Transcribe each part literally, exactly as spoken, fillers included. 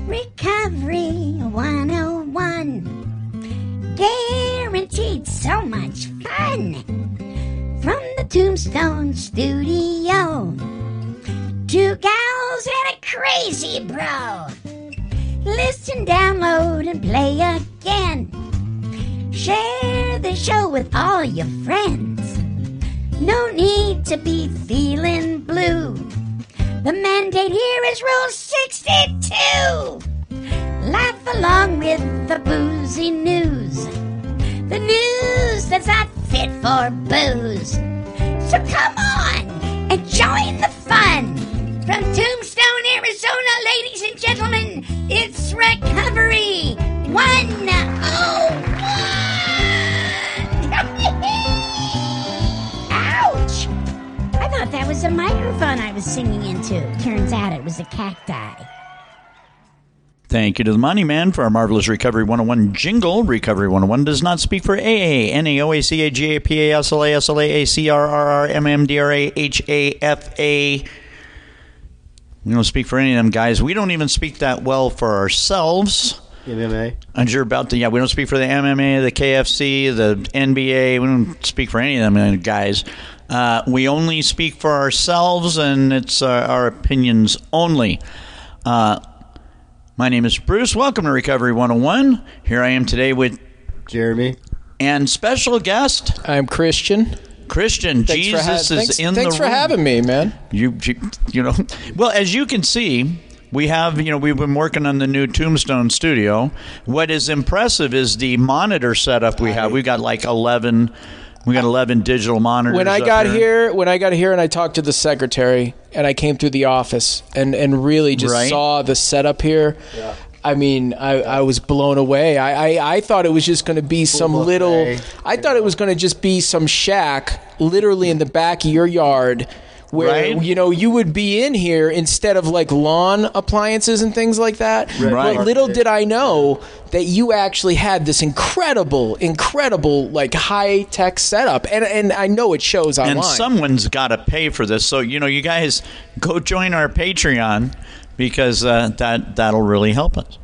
Recovery one oh one. Guaranteed so much fun. From the Tombstone Studio. Two gals and a crazy bro. Listen, download, and play again. Share the show with all your friends. No need to be feeling blue. The mandate here is Rule sixty-two. Laugh along with the boozy news. The news that's not fit for booze. So come on and join the fun. From Tombstone, Arizona, ladies and gentlemen, it's Recovery one oh one. Ouch! I thought that was a microphone I was singing into. Turns out it was a cacti. Thank you to the Money Man for our marvelous Recovery one oh one jingle. Recovery one oh one does not speak for A A, N A O A C A G A P A S L A S L A A C R R R M M D R A H A F A. We don't speak for any of them guys. We don't even speak that well for ourselves. M M A. And you're about to, yeah, we don't speak for the M M A, the K F C, the N B A. We don't speak for any of them guys. Uh, we only speak for ourselves, and it's uh, our opinions only. Uh, my name is Bruce. Welcome to Recovery one oh one. Here I am today with Jeremy. And special guest. I'm Christian. Christian, thanks Jesus ha- is thanks, in thanks the for room. having me, man. You, you, you know, well, as you can see, we have, you know, we've been working on the new Tombstone studio. What is impressive is the monitor setup we have. We've got like eleven, we got eleven digital monitors. When I up got here. here, when I got here, and I talked to the secretary, and I came through the office, and and really just Right. saw the setup here. Yeah. I mean, I, I was blown away. I, I, I thought it was just going to be some buffet. little. I thought it was going to just be some shack, literally in the back of your yard, where Right. you know you would be in here instead of like lawn appliances and things like that. Right. But little did I know that you actually had this incredible, incredible like high tech setup, and and I know it shows online. And someone's got to pay for this. So, you know, you guys go join our Patreon because uh, that, that'll really help us.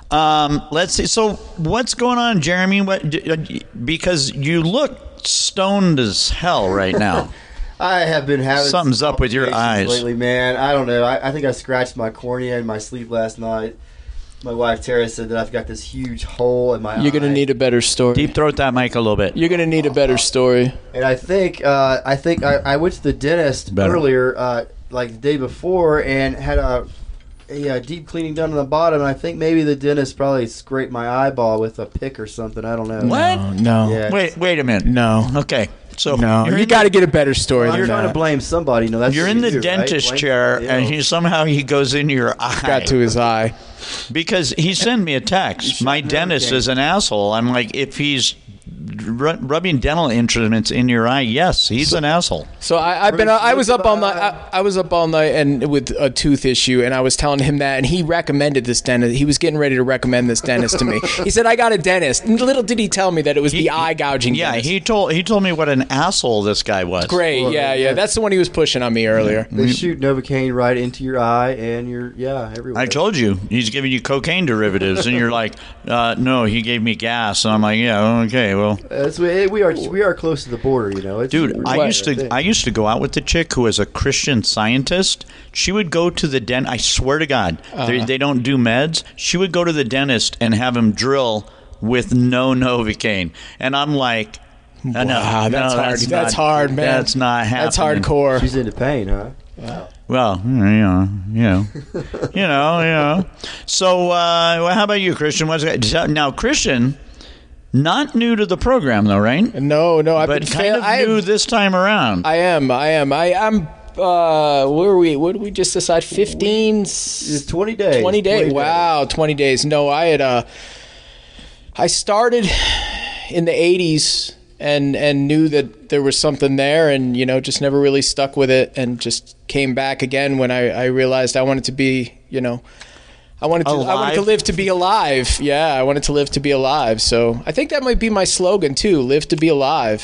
Um, let's see. So what's going on, Jeremy? What? Because you look stoned as hell right now. I have been having Something's some up with your eyes. complications lately, man. I don't know. I, I think I scratched my cornea in my sleep last night. My wife Tara said that I've got this huge hole in my eye. You're going to need a better story. Deep throat that mic a little bit. You're going to need a better story. And I think uh, I think I, I went to the dentist Better. earlier, uh, like the day before, and had a, a, uh deep cleaning done on the bottom. And I think maybe the dentist probably scraped my eyeball with a pick or something. I don't know. What? No, no, Yeah. Wait, wait a minute. no, Okay. So no. you're You in got to get a better story Well, I'm than trying to that. blame somebody. No, that's You're what in you the do, right? dentist Blame chair, somebody and else. he somehow he goes into your eye. Got to his eye. Because he sent me a text. My dentist okay. is an asshole. I'm like, if he's ru- rubbing dental instruments in your eye, yes, he's an asshole. So I, I've been. Bruce, I was look up all about- night. I, I was up all night and with a tooth issue, and I was telling him that, and he recommended this dentist. He was getting ready to recommend this dentist to me. He said, "I got a dentist." And little did he tell me that it was He- the eye gouging. Yeah, dentist. he told he told me what an asshole this guy was. Great. Well, Yeah, yeah. yeah. That's the one he was pushing on me earlier. They shoot Novocaine right into your eye and your yeah everywhere. I told you he's giving you cocaine derivatives, and you're like, uh, "No, he gave me gas." And I'm like, "Yeah, okay, well." That's, we we are we are close to the border, you know. It's Dude, super I right used to there. I used to go out with the chick who was a Christian Scientist. She would go to the dent. I swear to God, they, they don't do meds. She would go to the dentist and have him drill with no Novocaine, and I'm like, uh, no, Wow, that's no, hard. That's, That's not- hard, man. That's not happening. That's hardcore. She's into pain, huh? Well, you know, you know, you know, you know. So, uh, well, how about you, Christian? What's now, Christian? Not new to the program, though, right? No, no. I've But been kind fail- of I new have- this time around. I am. I am. I am. Uh, where are we? What did we just decide? Fifteen. It's twenty days. Twenty days. Wow, twenty days. No, I had. Uh, I started in the eighties and and knew that there was something there, and you know, just never really stuck with it, and just came back again when I, I realized I wanted to be, you know. I wanted to. I wanted to Alive? live to be alive. Yeah, I wanted to live to be alive. So I think that might be my slogan too: "Live to be alive."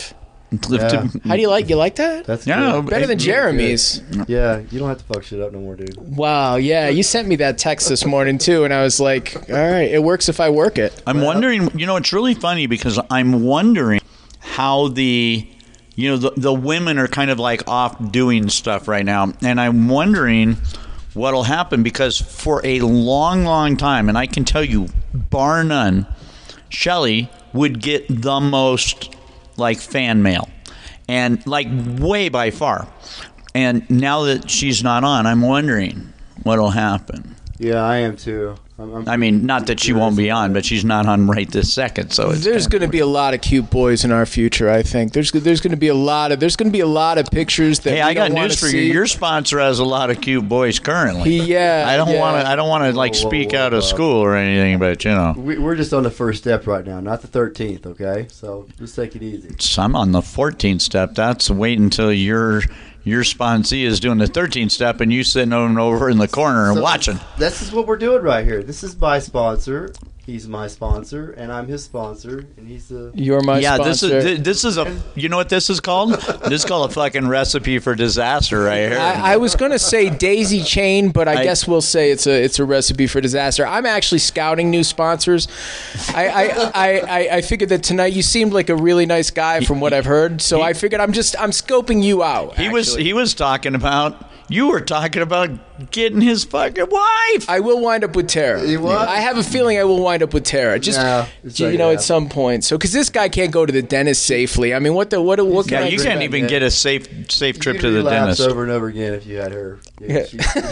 Yeah. How do you like? You like that? That's Yeah, good. Better than Really Jeremy's. good. Yeah, you don't have to fuck shit up no more, dude. Wow. Yeah, you sent me that text this morning too, and I was like, all right, it works if I work it. I'm wondering, you know, it's really funny because I'm wondering how the, you know, the, the women are kind of like off doing stuff right now. And I'm wondering what'll happen because for a long, long time, and I can tell you, bar none, Shelley would get the most like fan mail and like way by far. And now that she's not on, I'm wondering what'll happen. Yeah, I am too. I'm, I'm I mean, not that she won't be on, but she's not on right this second. So it's There's going to be a lot of cute boys in our future. I think there's there's going to be a lot of there's going to be a lot of pictures that. Hey, we I got don't wanna news for see. you. Your sponsor has a lot of cute boys currently. He- yeah, I don't yeah. want to. I don't want to like Whoa, whoa, speak whoa, out of whoa. school or anything, but you know, We, we're just on the first step right now, not the thirteenth. Okay, so just take it easy. so I'm on the fourteenth step. That's wait until your your sponsee is doing the thirteenth step and you sitting over over in the corner and So watching. This is what we're doing right here. This is my sponsor. He's my sponsor, and I'm his sponsor, and he's the. You're my Yeah, sponsor. this is this is a. You know what this is called? This is called a fucking recipe for disaster right here. I, I was going to say daisy chain, but I, I- guess we'll say it's a it's a recipe for disaster. I'm actually scouting new sponsors. I I, I, I I figured that tonight you seemed like a really nice guy from what I've heard, so he- I figured I'm just I'm scoping you out. he was actually. he was talking about. You were talking about getting his fucking wife. I will wind up with Tara. You what? I have a feeling I will wind up with Tara. Just No, it's you like know, that. at some point. So, because this guy can't go to the dentist safely. I mean, what the what what Yeah, can I you do? can't even Yeah. get a safe safe trip You to could the relapse dentist. over and over again if you had her. Yeah, Yeah.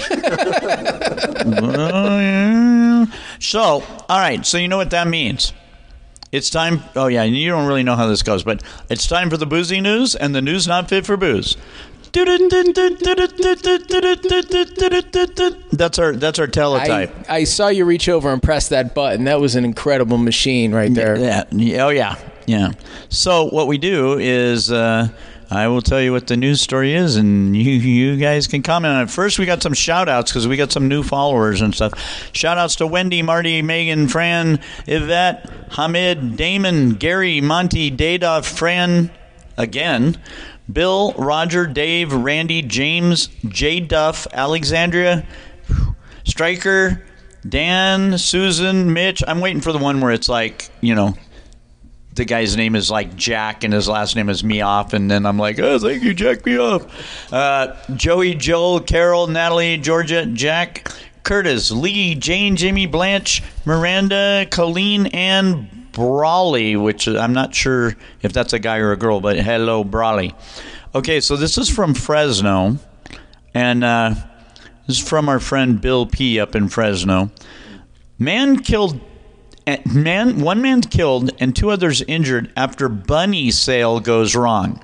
she- Oh, yeah. So, all right. So you know what that means. It's time. Oh yeah, you don't really know how this goes, but it's time for the boozy news and the news not fit for booze. That's our that's our teletype. I, I saw you reach over and press that button. That was an incredible machine right there. Yeah. yeah. Oh yeah. Yeah. So what we do is uh, I will tell you what the news story is, and you you guys can comment on it. First, we got some shout outs because we got some new followers and stuff. Shout outs to Wendy, Marty, Megan, Fran, Yvette, Hamid, Damon, Gary, Monty, Dada, Fran, again, Bill, Roger, Dave, Randy, James, J. Duff, Alexandria, Stryker, Dan, Susan, Mitch. I'm waiting for the one where it's like, you know, the guy's name is like Jack and his last name is Me Off, and then I'm like, oh, thank you, Jack Me Off. Uh, Joey, Joel, Carol, Natalie, Georgia, Jack, Curtis, Lee, Jane, Jimmy, Blanche, Miranda, Colleen, and Brawley, which I'm not sure if that's a guy or a girl, but hello, Brawley. Okay, so this is from Fresno, and uh, this is from our friend Bill P. up in Fresno. Man killed... Man, one man killed and two others injured after bunny sale goes wrong.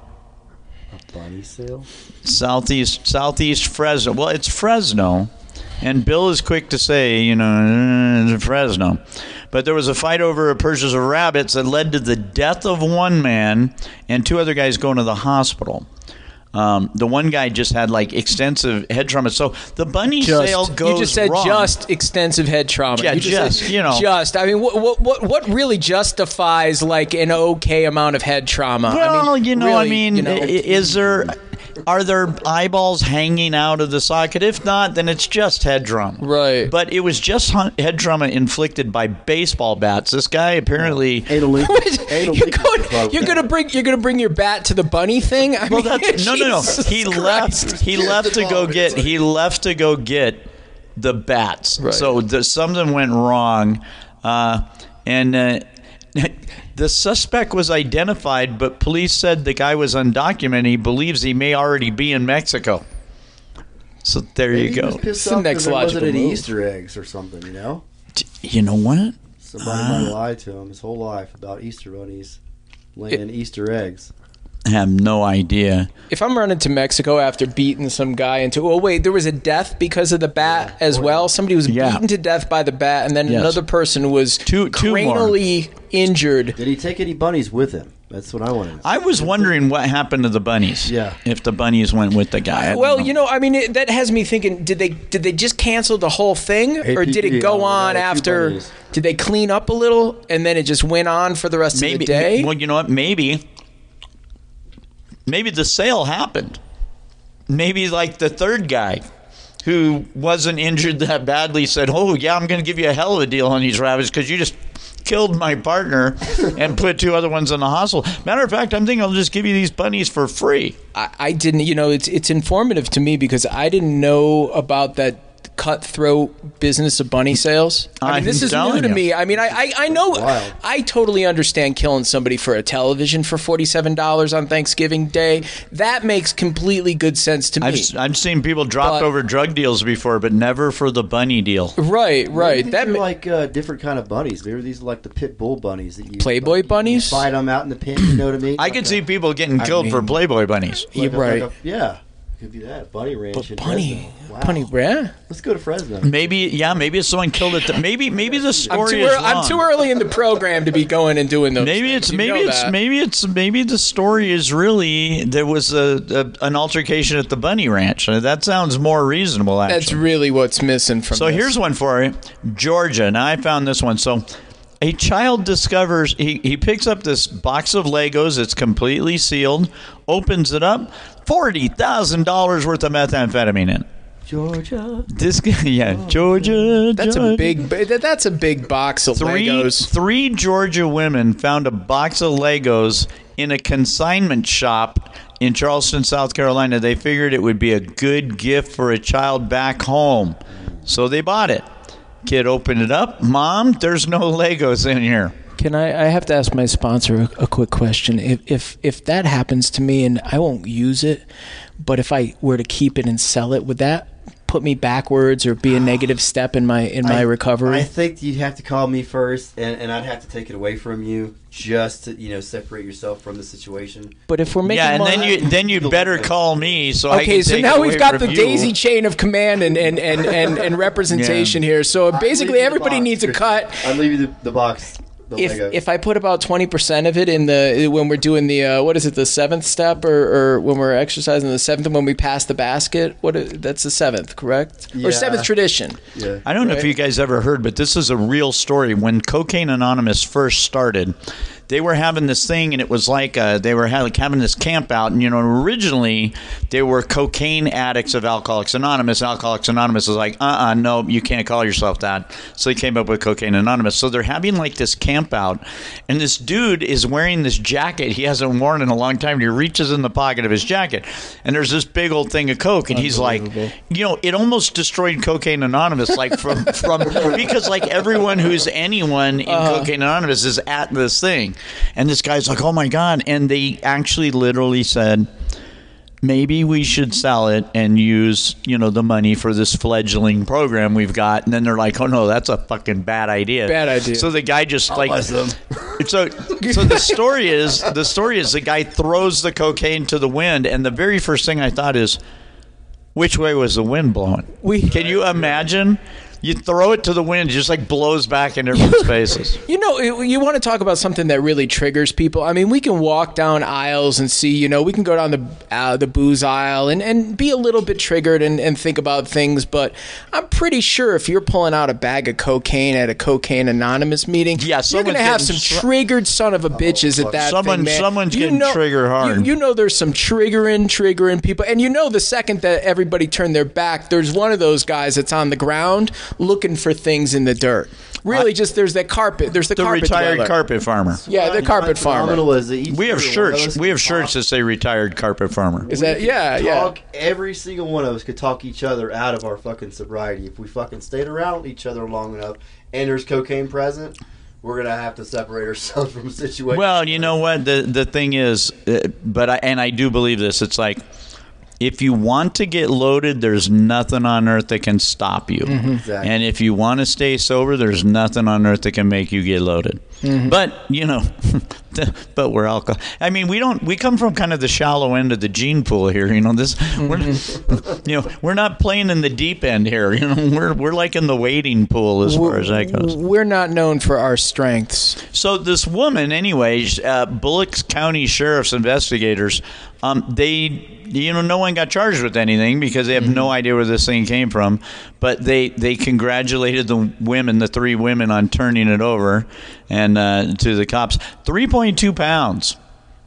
A bunny sale? Southeast, southeast Fresno. Well, it's Fresno, and Bill is quick to say, you know, Fresno. But there was a fight over a purchase of rabbits that led to the death of one man and two other guys going to the hospital. Um, the one guy just had like extensive head trauma. So the bunny Just, sale goes you just said wrong. just extensive head trauma. Yeah, you just, said you know. just. I mean, what what what what really justifies like an okay amount of head trauma? Well, I mean, you know, really, I mean, you know, i- is there, are there eyeballs hanging out of the socket? If not, then it's just head trauma. Right. But it was just hun- head trauma inflicted by baseball bats. This guy apparently. Anal leak. Anal you're leak is going, about you're that. gonna bring you're gonna bring your bat to the bunny thing. I Well, mean, that's no, no, no. Jesus He Christ. left. He left to go get. He left to go get the bats. Right. So the, something went wrong, uh, and uh, the suspect was identified, but police said the guy was undocumented. He believes he may already be in Mexico. So there Maybe you he go. was pissed It's the off 'cause next there wasn't logical any move. Easter eggs or something, you know? You know what? Somebody Ah. might lie to him his whole life about Easter bunnies laying Easter eggs. I have no idea. If I'm running to Mexico after beating some guy into, oh wait, there was a death because of the bat as well. Somebody was Yeah. beaten to death by the bat, and then Yes. another person was Two- two more. cranially injured. Did he take any bunnies with him? That's what I want to know. I was wondering what happened to the bunnies. Yeah. If the bunnies went with the guy. I don't Well, know. you know, I mean, it, that has me thinking: did they did they just cancel the whole thing, or did it A P P, go oh, on yeah, two after? bunnies. Did they clean up a little, and then it just went on for the rest maybe. of the day? Well, you know what? Maybe. maybe the sale happened. Maybe like the third guy who wasn't injured that badly said, oh, yeah, I'm going to give you a hell of a deal on these rabbits because you just killed my partner and put two other ones in the hospital. Matter of fact, I'm thinking I'll just give you these bunnies for free. I, I didn't, you know, it's it's informative to me because I didn't know about that cutthroat business of bunny sales. I mean, this I'm is new telling to you. me. I mean, I, I, I know, Wild. I totally understand killing somebody for a television for forty-seven dollars on Thanksgiving Day. That makes completely good sense to me. I've, I've seen people dropped But- over drug deals before, but never for the bunny deal. right, right. These That are ma- like uh, different kind of bunnies. Maybe these are like the pit bull bunnies that you Playboy like, you bunnies? Fight them out in the pen. You know what I mean? I Like could a- see people getting killed for mean- Playboy bunnies. like a- You're right. like a- yeah, could be that. A bunny ranch. But in bunny, Fresno. Wow. bunny, yeah. Let's go to Fresno. Maybe, yeah, maybe it's someone killed it. Maybe, maybe the I'm story too, is ear- wrong. I'm too early in the program to be going and doing those. Maybe things. it's You maybe know it's that. maybe it's maybe the story is really there was a, a an altercation at the bunny ranch. That sounds more reasonable. Actually, That's really what's missing from. so this. here's one for you, Georgia. Now I found this one. So a child discovers he he picks up this box of Legos. It's completely sealed. Opens it up. Forty thousand dollars worth of methamphetamine in it. Georgia. This guy, yeah, Georgia. That's Georgia. a big. that- That's a big box of Three, Legos. three Georgia women found a box of Legos in a consignment shop in Charleston, South Carolina. They figured it would be a good gift for a child back home. So they bought it. Kid opened it up. Mom, there's no Legos in here. Can I? I have to ask my sponsor a, a quick question. If if if that happens to me and I won't use it, but if I were to keep it and sell it, would that put me backwards or be a negative step in my in my I- recovery? I think you'd have to call me first, and, and I'd have to take it away from you just to, you know, separate yourself from the situation. but if we're making Yeah, and more, then you then you better call me so I okay, can so take now it we've away got from the you. daisy chain of command and and, and, and, and representation here. So I'd leave basically, you the everybody box, needs a Christian. cut. I'd leave you the, the box. The If Lego. if I put about twenty percent of it in the when we're doing the uh, what is it the seventh step or, or when we're exercising the seventh and when we pass the basket, what i- that's the seventh, correct? Yeah. Or seventh tradition. yeah. I don't know if Right. you guys ever heard, but this is a real story. When Cocaine Anonymous first started, they were having this thing, and it was like uh, they were having, having this camp out. And you know, originally they were cocaine addicts of Alcoholics Anonymous. Alcoholics Anonymous was like, uh-uh, no, you can't call yourself that. So they came up with Cocaine Anonymous. So they're having like this camp out, and this dude is wearing this jacket he hasn't worn in a long time. And he reaches in the pocket of his jacket, and there's this big old thing of coke, and he's like, you know, it almost destroyed Cocaine Anonymous, like from from because like everyone who's anyone in Cocaine Anonymous is at this thing, and this guy's like, oh my god, and they actually literally said, maybe we should sell it and use, you know, the money for this fledgling program we've got. And then they're like, oh no, that's a fucking bad idea. Bad idea. So the guy just like, bless them. so, so the story is, the story is the guy throws the cocaine to the wind. And the very first thing I thought is, which way was the wind blowing? We- Can you imagine? You throw it to the wind, it just like blows back in everyone's faces. You know, it- you want to talk about something that really triggers people. I mean, we can walk down aisles and see, you know, we can go down the uh, the booze aisle and, and be a little bit triggered and, and think about things. But I'm pretty sure if you're pulling out a bag of cocaine at a Cocaine Anonymous meeting, Yeah, you're someone's going to have some getting sl- triggered son of a bitches at that Someone- thing, man. someone's You getting know- trigger hard. You, you know there's some triggering, triggering people. And you know the second that everybody turned their back, there's one of those guys that's on the ground looking for things in the dirt. Really, just there's that carpet. There's the, The carpet retired dweller. carpet farmer. Yeah, the What's carpet farmer. phenomenal is that each We have and every one of shirts. us We have can shirts talk- that say retired carpet farmer. Is that yeah, yeah. Talk, every single one of us could talk each other out of our fucking sobriety if we fucking stayed around each other long enough. And there's cocaine present. We're gonna have to separate ourselves from the situation. Well, you know what the the thing is, uh, but I and I do believe this. It's like, if you want to get loaded, there's nothing on earth that can stop you. Exactly. And if you want to stay sober, there's nothing on earth that can make you get loaded. But, you know, but we're alcohol. I mean, we don't, we come from kind of the shallow end of the gene pool here. You know, this, we're, you know, we're not playing in the deep end here. You know, we're, we're like in the wading pool as far as that goes. We're not known for our strengths. So this woman, anyways, uh, Bullock County Sheriff's investigators, um, they, you know, no one got charged with anything because they have no idea where this thing came from. But they, they congratulated the women, the three women, on turning it over and uh, to the cops. three point two pounds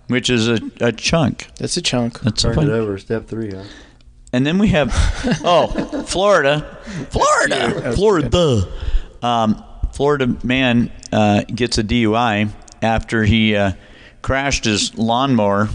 which is a, a chunk. That's a chunk. That's a Turned it fun. over. Step three, huh? And then we have, oh, Florida. Florida. Florida. Um, Florida man uh, gets a D U I after he uh, crashed his lawnmower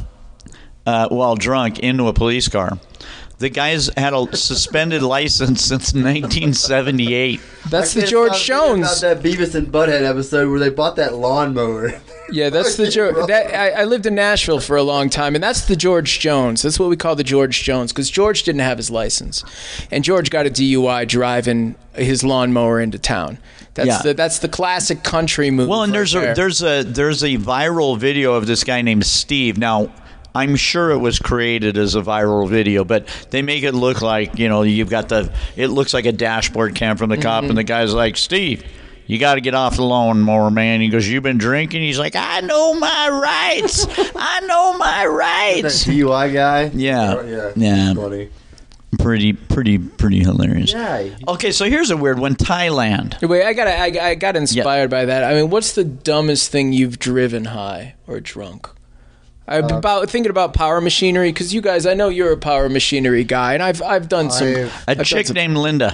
uh, while drunk into a police car. The guy's had a suspended license since nineteen seventy-eight. That's I the can't George stop thinking Jones. About that Beavis and Butthead episode where they bought that lawnmower. Yeah, that's the George. That I, I lived in Nashville for a long time, and that's the George Jones. That's what we call the George Jones, because George didn't have his license, and George got a D U I driving his lawnmower into town. That's Yeah. the that's the classic country movie. Well, and there's a there's a there's a viral video of this guy named Steve. Now, I'm sure it was created as a viral video, but they make it look like, you know, you've got the it looks like a dashboard cam from the cop, Mm-hmm. and the guy's like, Steve, you got to get off the lawnmower, man. He goes, you've been drinking? He's like, I know my rights. I know my That rights. D U I guy. Yeah. Oh, yeah. Yeah. Funny. Pretty, pretty, pretty hilarious. Yeah. he- Okay, so here's a weird one. Thailand. Wait, I got I, I got inspired by that. I mean, what's the dumbest thing you've driven high or drunk? I'm Uh, about thinking about power machinery, because you guys, I know you're a power machinery guy, and I've I've done some. I've- A I've done chick some- named Linda.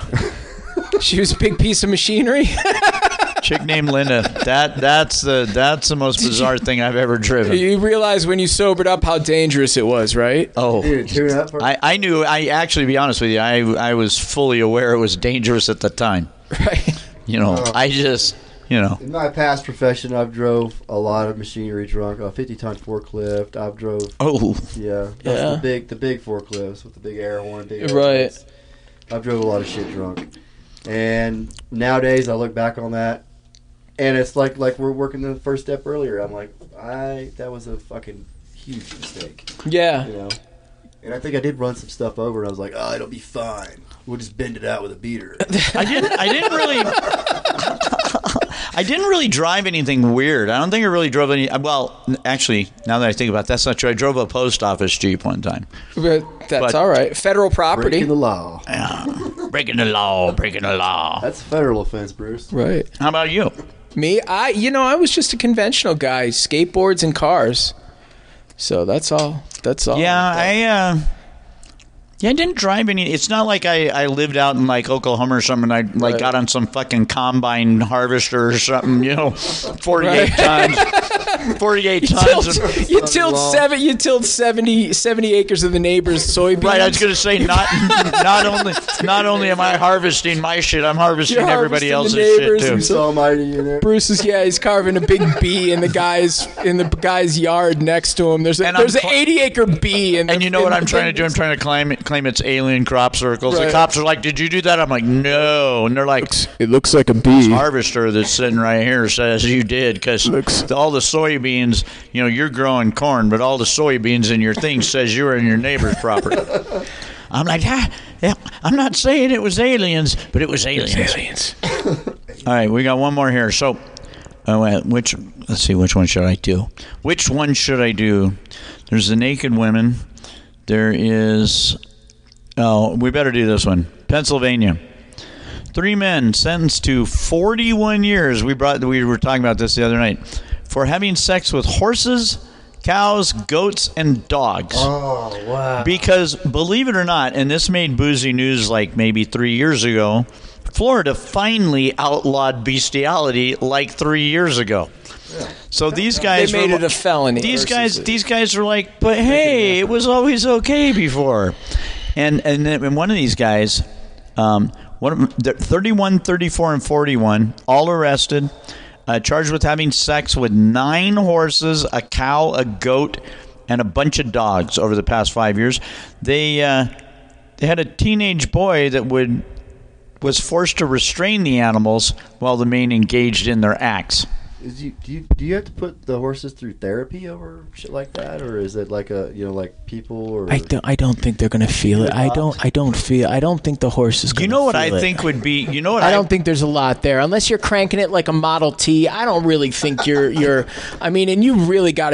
She was a big piece of machinery. Chick named Linda. That that's the that's the most bizarre thing I've ever driven. You realize when you sobered up how dangerous it was, right? Oh, Dude, tune up. For- I, I knew. I actually, to be honest with you, I I was fully aware it was dangerous at the time. Right. You know, Oh. I just, you know, In my past profession, I've drove a lot of machinery drunk. A fifty-ton forklift. I've drove. oh, Yeah, that's Yeah. the big, the big forklifts with the big air horn. Big air Right. horns. I've drove a lot of shit drunk, and nowadays I look back on that, and it's like like we're working the first step earlier. I'm like, I that was a fucking huge mistake, Yeah. you know. And I think I did run some stuff over, and I was like, oh, it'll be fine. We'll just bend it out with a beater. I didn't. I didn't really. I didn't really drive anything weird. I don't think I really drove any. Well, actually, now that I think about it, that's not true. I drove a post office Jeep one time. But that's But- all right. Federal property. Breaking the law. Yeah. Breaking the law. Breaking the law. That's a federal offense, Bruce. Right. How about you? Me, I you know, I was just a conventional guy, skateboards and cars. So that's all. That's all. Yeah, I. Uh, yeah, I didn't drive any. It's not like I, I lived out in like Oklahoma or something. And I like Right. got on some fucking combine harvester or something. You know, forty-eight tons, forty-eight tons. Tilled- Of, you tilled seven. You tilled seventy, seventy acres of the neighbor's soybeans. right, I was going to say not not only not only am I harvesting my shit, I'm harvesting You're everybody harvesting else's the shit neighbors too. and It's almighty in there. Bruce is yeah, he's carving a big bee in the guy's in the guy's yard next to him. There's a, And I'm there's an cl- eighty acre bee in the, And you know in what the I'm trying to thing. do? I'm trying to claim it, claim it's alien crop circles. Right. The cops are like, "Did you do that?" I'm like, "No," and they're like, It looks like a bee. harvester that's sitting right here says you did because Looks- all the soybeans, you know, you're growing corn, but all the soybeans in your thing says you're in your neighbor's property. I'm like, ah, yeah, I'm not saying it was aliens, but it was aliens. Aliens. All right, we got one more here. So, oh, uh, which let's see, which one should I do? Which one should I do? There's the naked women. There is. Oh, we better do this one. Pennsylvania. Three men sentenced to forty-one years. We brought. We were talking about this the other night for having sex with horses, cows, goats, and dogs. Oh, wow. Because believe it or not, and this made boozy news like maybe three years ago, Florida finally outlawed bestiality like three years ago. So these guys They made were, it a felony. These versus guys, a- these guys were like, but hey, it was always okay before. And and then and one of these guys, um, one of them, they're thirty-one, thirty-four, and forty-one, all arrested, uh, charged with having sex with nine horses, a cow, a goat, and a bunch of dogs over the past five years. They uh, they had a teenage boy that would was forced to restrain the animals while the men engaged in their acts. Is you, do you do you have to put the horses through therapy over shit like that, or is it like a you know like people or I don't. I don't think they're gonna feel it. I don't. I don't feel. I don't think the horse is. Gonna You know what feel I it. think would be? You know what I I, don't think there's a lot there unless you're cranking it like a Model T. I don't really think you're. You're. I mean, and you really got to be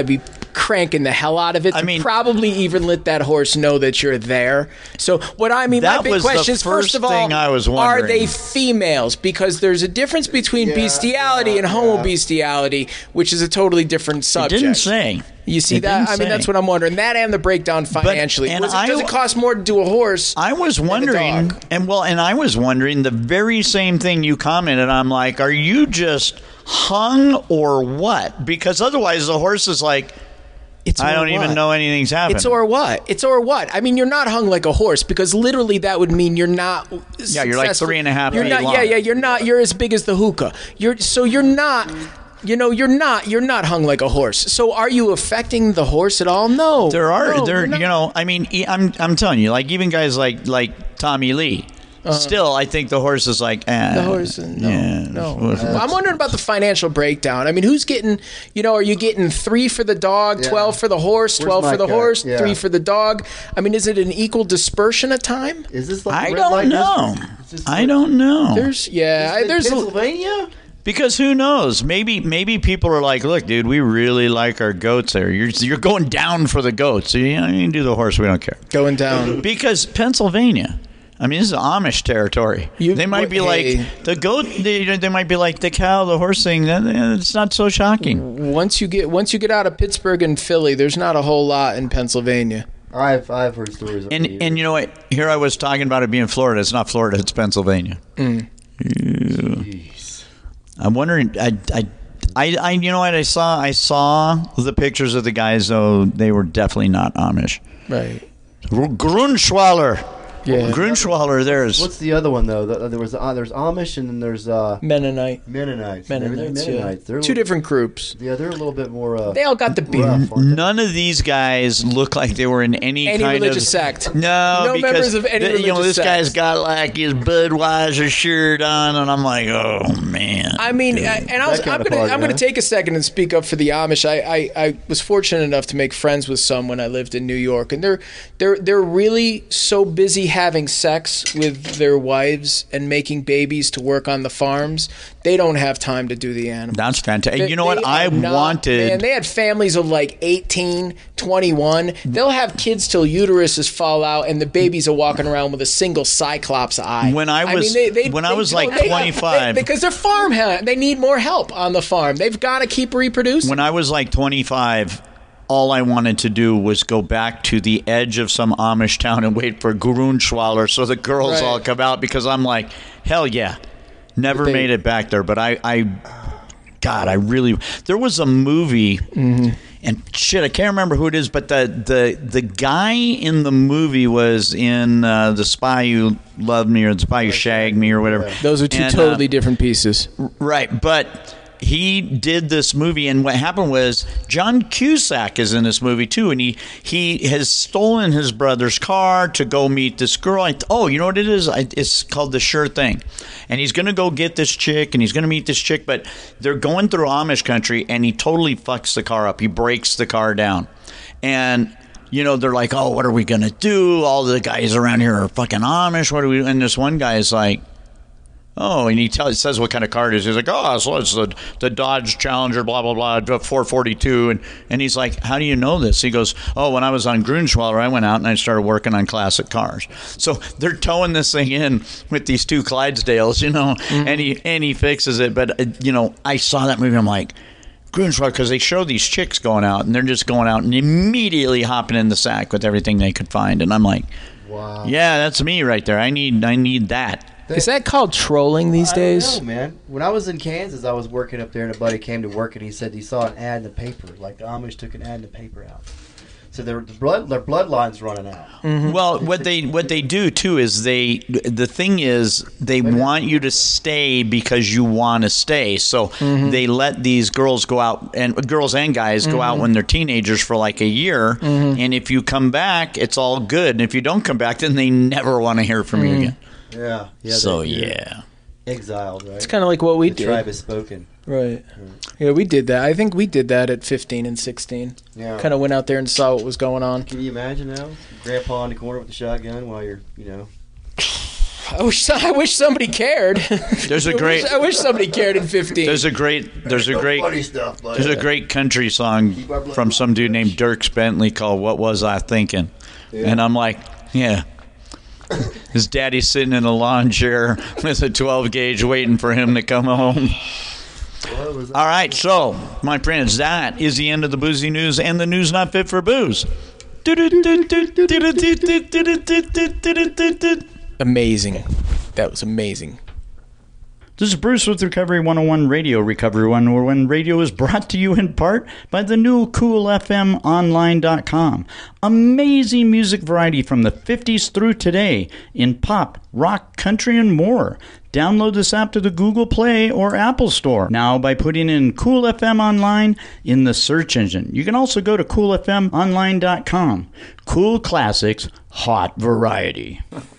cranking the hell out of it. I to mean- probably even let that horse know that you're there. So what I mean, my That big was the question is, first first of all, thing I was are wondering. they females? Because there's a difference between Yeah, bestiality yeah, and homo bestiality, which is a totally different It subject. didn't say. You see It that? didn't I mean, say. that's what I'm wondering. That and the breakdown financially. and Was it, I- does it cost more to do a horse? I was a wondering, dog. and well, and I was wondering the very same thing you commented. I'm like, are you just hung or what? Because otherwise, the horse is like, It's I or don't even what? know anything's happening. It's or what? It's or what? I mean, you're not hung like a horse because literally that would mean you're not. Yeah, you're like successful. three and a half You're feet not. long. Yeah, yeah. You're not. You're as big as the hookah. You're so you're not. You know, you're not. You're not hung like a horse. So, are you affecting the horse at all? No. There are No, there, you're you not. know. I mean, e- I'm I'm telling you, like even guys like like Tommy Lee. Still, I think the horse is like eh, Uh-huh. The horse, no, yeah, no. horse- Well, I'm wondering about the financial breakdown. I mean, who's getting? You know, are you getting three for the dog, Yeah. twelve for the horse, Where's twelve my for the cut? horse, Yeah. three for the dog? I mean, is it an equal dispersion of time? Is this like I a red don't light know. district? Is this I like- don't know. There's yeah, I, Is it there's a, Pennsylvania. Because who knows? Maybe maybe people are like, look, dude, we really like our goats there. You're you're going down for the goats. So, you know, you can do the horse. We don't care. going down. Because Pennsylvania, I mean, this is Amish territory. You- they might be what- like hey. the goat. They, they might be like the cow, the horse thing. that- It's not so shocking. Once you get once you get out of Pittsburgh and Philly, there's not a whole lot in Pennsylvania. I've I've heard stories. And and you know what? Here I was talking about it being Florida. It's not Florida. It's Pennsylvania. Jeez. I'm wondering. I, I, I, I, you know what? I saw. I saw the pictures of the guys. Though they were definitely not Amish. Right. Grunschwaller. Yeah. Grunschwaller. There's. What's the other one though? The- There was uh, there's Amish and then there's uh, Mennonite. Mennonites. Mennonites. They're Yeah. Mennonites. They're a Two little- different groups. Yeah, they're a little bit more. Uh, They all got the beard. rough, aren't they? None of these guys look like they were in any, Any kind religious of sect. No, No because members of any the- you know religious this guy's sects. got like his Budweiser shirt on, and I'm like, oh man. I mean, I, and I was, That kind I'm of gonna party, I'm gonna huh? take a second and speak up for the Amish. I, I, I was fortunate enough to make friends with some when I lived in New York, and they're they're they're really so busy having sex with their wives and making babies to work on the farms. They don't have time to do the animals. That's fantastic. They- You know what? they I are not- wanted. Man, they had families of like eighteen, twenty-one. They'll have kids till uteruses fall out, and the babies are walking around with a single cyclops eye. When I was- when I was, like, they- twenty-five. they- because they're farm hand, they need more help on the farm. They've got to keep reproducing. When I was like twenty-five, all I wanted to do was go back to the edge of some Amish town and wait for Grunschwaller so the girls Right. all come out, because I'm like, hell yeah. Never They- made it back there, but I, I, God, I really. There was a movie, Mm-hmm. and shit, I can't remember who it is, but the the the guy in the movie was in uh, The Spy Who Loved Me or The Spy Who Shagged Me or whatever. Those are two And, uh, totally different pieces. Right, but he did this movie, and what happened was John Cusack is in this movie too, and he he has stolen his brother's car to go meet this girl. I, oh, you know what it is? I, it's called The Sure Thing, and he's going to go get this chick, and he's going to meet this chick, but they're going through Amish country, and he totally fucks the car up. He breaks the car down, and. You know, they're like, oh, what are we going to do? All the guys around here are fucking Amish. What do we? And this one guy is like, oh, and he tells, says what kind of car it is. He's like, oh, so it's the, the Dodge Challenger, blah, blah, blah, four forty-two. And, and he's like, how do you know this? He goes, oh, when I was on Grunschwaller, I went out and I started working on classic cars. So they're towing this thing in with these two Clydesdales, you know, Mm-hmm. and he and he fixes it. But, uh, you know, I saw that movie. I'm like, Grunschwaller, because they show these chicks going out, and they're just going out and immediately hopping in the sack with everything they could find. And I'm like, Wow. yeah, that's me right there. I need I need that. Is that called trolling these I days? don't know, man. When I was in Kansas, I was working up there, and a buddy came to work, and he said he saw an ad in the paper. Like the Amish took an ad in the paper out. So their the blood their bloodline's running out. Mm-hmm. Well, what they what they do too is they the thing is they want you to stay because you want to stay. So Mm-hmm. they let these girls go out, and girls and guys go out when they're teenagers for like a year. Mm-hmm. And if you come back, it's all good. And if you don't come back, then they never want to hear from you Mm-hmm. again. Yeah. Yeah. So they're- you're yeah. Exiled, right? It's kind of like what we the did. tribe has spoken. Right. Yeah, we did that. I think we did that at fifteen and sixteen. Yeah. Kind of went out there and saw what was going on. Can you imagine now? Grandpa in the corner with the shotgun while you're, you know. I wish I wish somebody cared. There's a I great. wish, I wish somebody cared in fifteen. There's a great. There's a great. Funny stuff, but There's a great country song from some dude named Dierks Bentley called "What Was I Thinking," Yeah. and I'm like, yeah. His daddy's sitting in a lawn chair with a twelve gauge waiting for him to come home. What was that? All right, so, my friends, that is the end of the boozy news and the news not fit for booze. Amazing. That was amazing. This is Bruce with Recovery one oh one Radio. Recovery one oh one Radio is brought to you in part by the new cool f m online dot com. Amazing music variety from the fifties through today in pop, rock, country, and more. Download this app to the Google Play or Apple Store now by putting in Cool F M Online in the search engine. You can also go to cool f m online dot com. Cool classics, hot variety.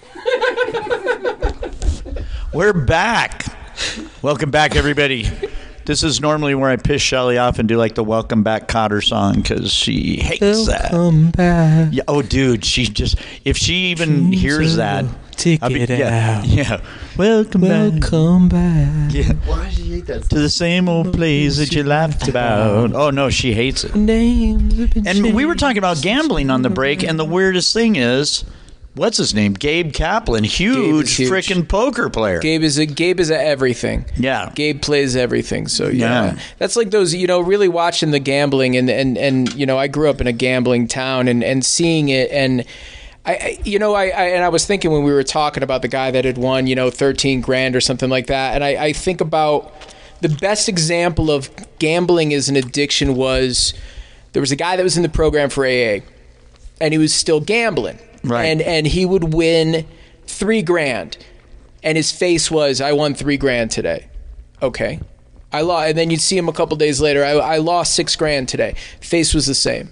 We're back. Welcome back, everybody. This is normally where I piss Shelly off and do like the Welcome Back Cotter song because she hates that. Welcome back. Yeah, oh, dude, she just, if she even hears that. Take I'll be- it yeah, out. Yeah. Welcome, back. Welcome back. Yeah. Why did you hate that? To the same old place that you laughed about. Oh, no, she hates it. Names have been And we were changed. talking about gambling on the break, and the weirdest thing is, what's his name? Gabe Kaplan, huge, huge. freaking poker player. Gabe is a Gabe is a everything. Yeah. Gabe plays everything. So yeah. Yeah. That's like those, you know, really watching the gambling and and and you know, I grew up in a gambling town and and seeing it and I, I you know, I, I and I was thinking when we were talking about the guy that had won, you know, thirteen grand or something like that, and I, I think about the best example of gambling as an addiction was there was a guy that was in the program for A A and he was still gambling. Right. And and he would win three grand, and his face was, "I won three grand today." Okay, I lost, and then you'd see him a couple days later. I, I lost six grand today. Face was the same.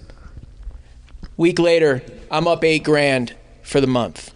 Week later, I'm up eight grand for the month.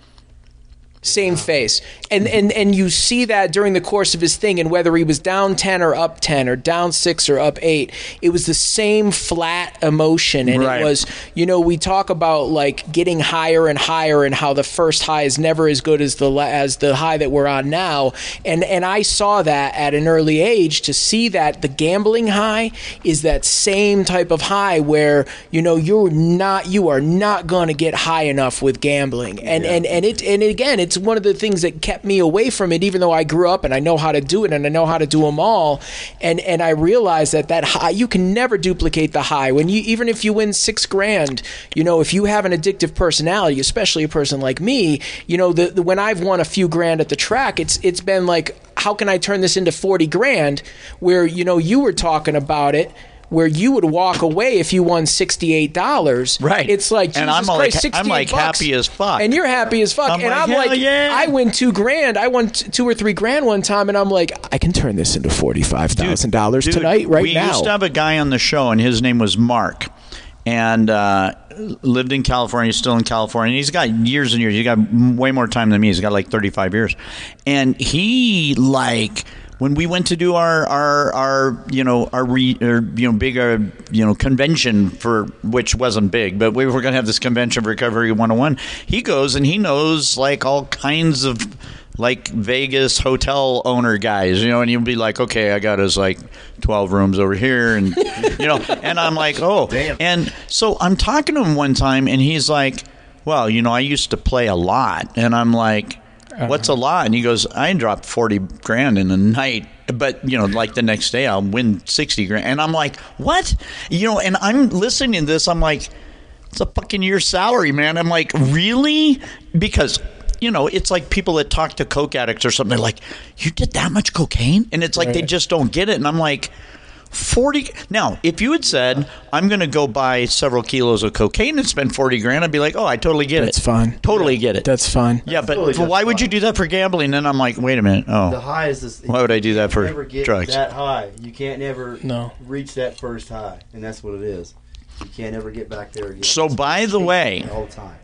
Same face. And, and and you see that during the course of his thing, and whether he was down ten or up ten or down six or up eight, it was the same flat emotion. And Right. it was, you know, we talk about like getting higher and higher and how the first high is never as good as the la- as the high that we're on now. And and I saw that at an early age, to see that the gambling high is that same type of high where, you know, you're not you are not going to get high enough with gambling. And and and it and again, it's one of the things that kept me away from it, even though I grew up and I know how to do it and I know how to do them all. And and I realized that that high, you can never duplicate the high. When you, even if you win six grand, you know, if you have an addictive personality, especially a person like me, you know, the, the when I've won a few grand at the track, it's it's been like, how can I turn this into forty grand? Where, you know, you were talking about it, where you would walk away if you won sixty-eight dollars. Right. It's like, Jesus And I'm Christ, like- sixty-eight I'm like bucks. happy as fuck. And you're happy as fuck. I'm and like, I'm hell like, yeah. I win two grand. I won t- two or three grand one time, and I'm like, I can turn this into forty-five thousand dollars Dude, tonight, right we now. We used to have a guy on the show, and his name was Mark, and uh, lived in California, still in California. And he's got years and years. He's got m- way more time than me. He's got like thirty-five years. And he, like, when we went to do our, our, our you know, our, re, or, you know, big, uh, you know, convention, for which wasn't big, but we were going to have this convention for Recovery one oh one. He goes and he knows, like, all kinds of, like, Vegas hotel owner guys, you know, and he'll be like, okay, I got us like twelve rooms over here, and, you know, and I'm like, oh. Damn. And so I'm talking to him one time, and he's like, well, you know, I used to play a lot. And I'm like, what's a lot? And he goes, I dropped forty grand in a night, but, you know, like the next day I'll win sixty grand. And I'm like, what? You know, and I'm listening to this, I'm like, it's a fucking year's salary, man. I'm like, really? Because, you know, it's like people that talk to coke addicts or something, they're like, you did that much cocaine? And it's like, they just don't get it. And I'm like, forty. Now, if you had said, I'm going to go buy several kilos of cocaine and spend forty grand, I'd be like, oh, I totally get That's it. fine. Totally get it. That's fine. Yeah, but totally but why would you justified. do that for gambling? And I'm like, wait a minute. The Oh, high is this. Why would I do that for you never get drugs? That high, you can't never No. reach that first high, and that's what it is. You can't ever get back there again. So, by the way, all the time.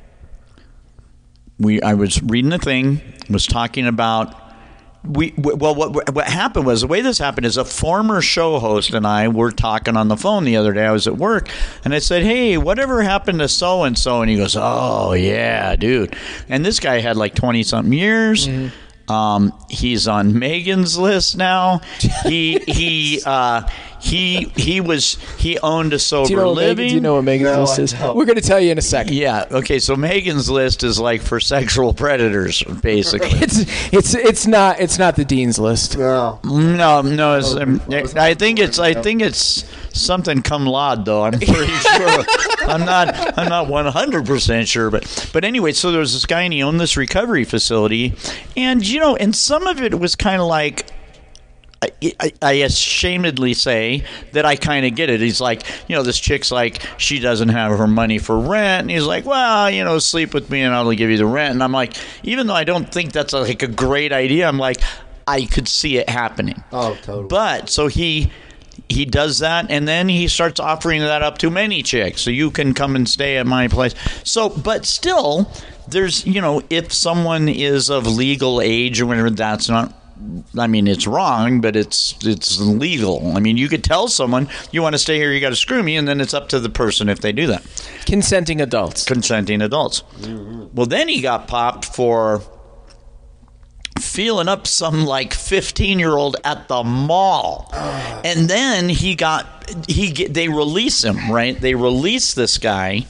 we I was reading a thing, was talking about. We well, what what happened was, the way this happened is, a former show host and I were talking on the phone the other day. I was at work, and I said, "Hey, whatever happened to so and so?" And he goes, "Oh yeah, dude." And this guy had like twenty something years. Mm-hmm. Um, he's on Megan's list now. He he uh, he he was he owned a sober Do you know living. Megan, do you know what Megan's No, list I is? don't. We're going to tell you in a second. Yeah. Okay. So Megan's list is like for sexual predators, basically. It's it's it's not it's not the dean's list. No. No, no. It's, um, I think it's I think it's something cum laude though. I'm pretty sure. I'm not I'm not one hundred percent sure, but but anyway. So there was this guy and he owned this recovery facility, and you know, and some of it was kind of like. I, I, I ashamedly say that I kind of get it. He's like, you know, this chick's like, she doesn't have her money for rent. And he's like, well, you know, sleep with me and I'll give you the rent. And I'm like, even though I don't think that's like a great idea, I'm like, I could see it happening. Oh, totally. But so he he does that, and then he starts offering that up to many chicks. So you can come and stay at my place. So, but still, there's, you know, if someone is of legal age or whatever, that's not. I mean, it's wrong, but it's it's legal. I mean, you could tell someone, you want to stay here, you got to screw me, and then it's up to the person if they do that. Consenting adults. Consenting adults. Mm-hmm. Well, then he got popped for feeling up some like fifteen-year-old at the mall. Uh. And then he got, he get, they release him, right? They release this guy.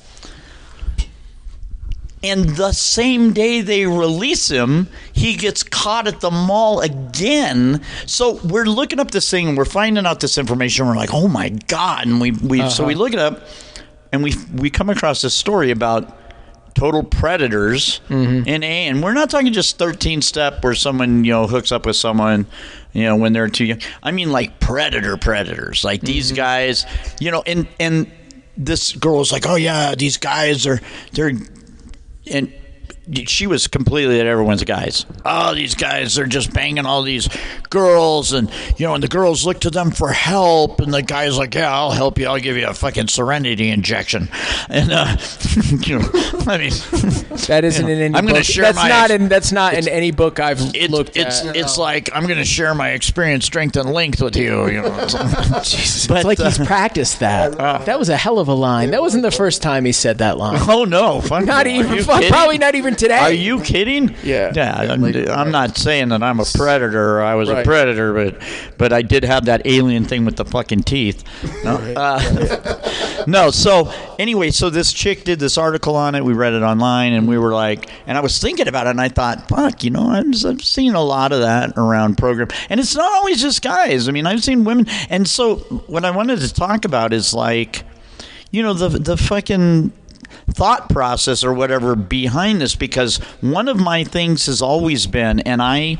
And the same day they release him, he gets caught at the mall again. So we're looking up this thing, and we're finding out this information. We're like, oh my God. And we, we uh-huh. so we look it up, and we we come across this story about total predators mm-hmm. in A. And we're not talking just thirteen step where someone, you know, hooks up with someone, you know, when they're too young. I mean like predator predators. Like these mm-hmm. guys, you know, and, and this girl's like, oh yeah, these guys are, they're, and she was completely at everyone's guys. Oh, these guys are just banging all these girls, and you know, and the girls look to them for help, and the guy's like, "Yeah, I'll help you. I'll give you a fucking Serenity injection." And uh, you know, I mean, that isn't you know, in any. I'm going to share that's my. Not in. That's not in any book I've it's, looked it's, at. It's like I'm going to share my experience, strength, and length with you. You know, Jesus, but, it's like uh, he's practiced that. Uh, that was a hell of a line. That wasn't the first time he said that line. Oh no, fuck not no. even. Fuck, probably not even today. Are you kidding? Yeah. Yeah. I'm, I'm not saying that I'm a predator or I was right. a predator, but but I did have that alien thing with the fucking teeth. No. Uh, no. So anyway, so this chick did this article on it. We read it online, and we were like, and I was thinking about it, and I thought, fuck, you know, I'm, I've seen a lot of that around program, and it's not always just guys. I mean, I've seen women, and so what I wanted to talk about is like, you know, the the fucking thought process or whatever behind this, because one of my things has always been, and I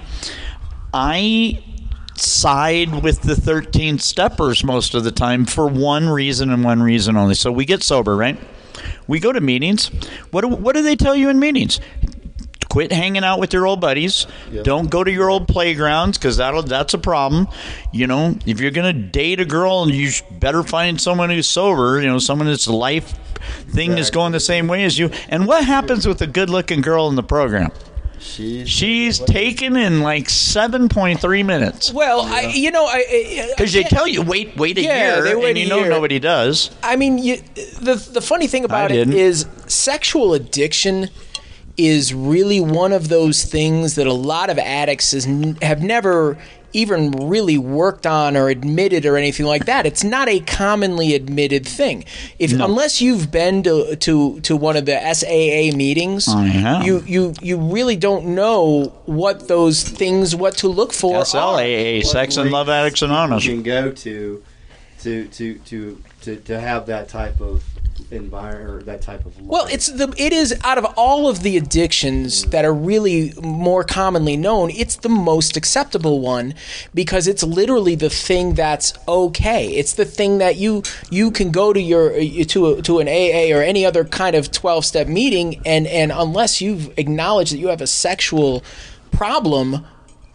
I side with the thirteen steppers most of the time for one reason and one reason only. So we get sober, right? We go to meetings. What do, what do they tell you in meetings? Quit hanging out with your old buddies. Yep. Don't go to your old playgrounds, because that'll that's a problem. You know, if you're gonna date a girl, you better find someone who's sober. You know, someone that's life thing exactly. is going the same way as you. And what happens with a good-looking girl in the program? She's, She's taken in like seven point three minutes. Well, yeah. I, you know, I because they tell you wait, wait a yeah, year, they wait and you a know year. nobody does. I mean, you, the the funny thing about it is sexual addiction is really one of those things that a lot of addicts is, have never even really worked on or admitted or anything like that. It's not a commonly admitted thing. If no. unless you've been to, to to one of the S A A meetings, uh-huh. you you you really don't know what those things, what to look for. S L A A, Sex and Love Addicts Anonymous. You can go to to to to to, to have that type of environment or that type of life. Well, it's the it is out of all of the addictions that are really more commonly known, it's the most acceptable one, because it's literally the thing that's okay. It's the thing that you you can go to your to a, to an A A or any other kind of twelve-step meeting, and and unless you've acknowledged that you have a sexual problem,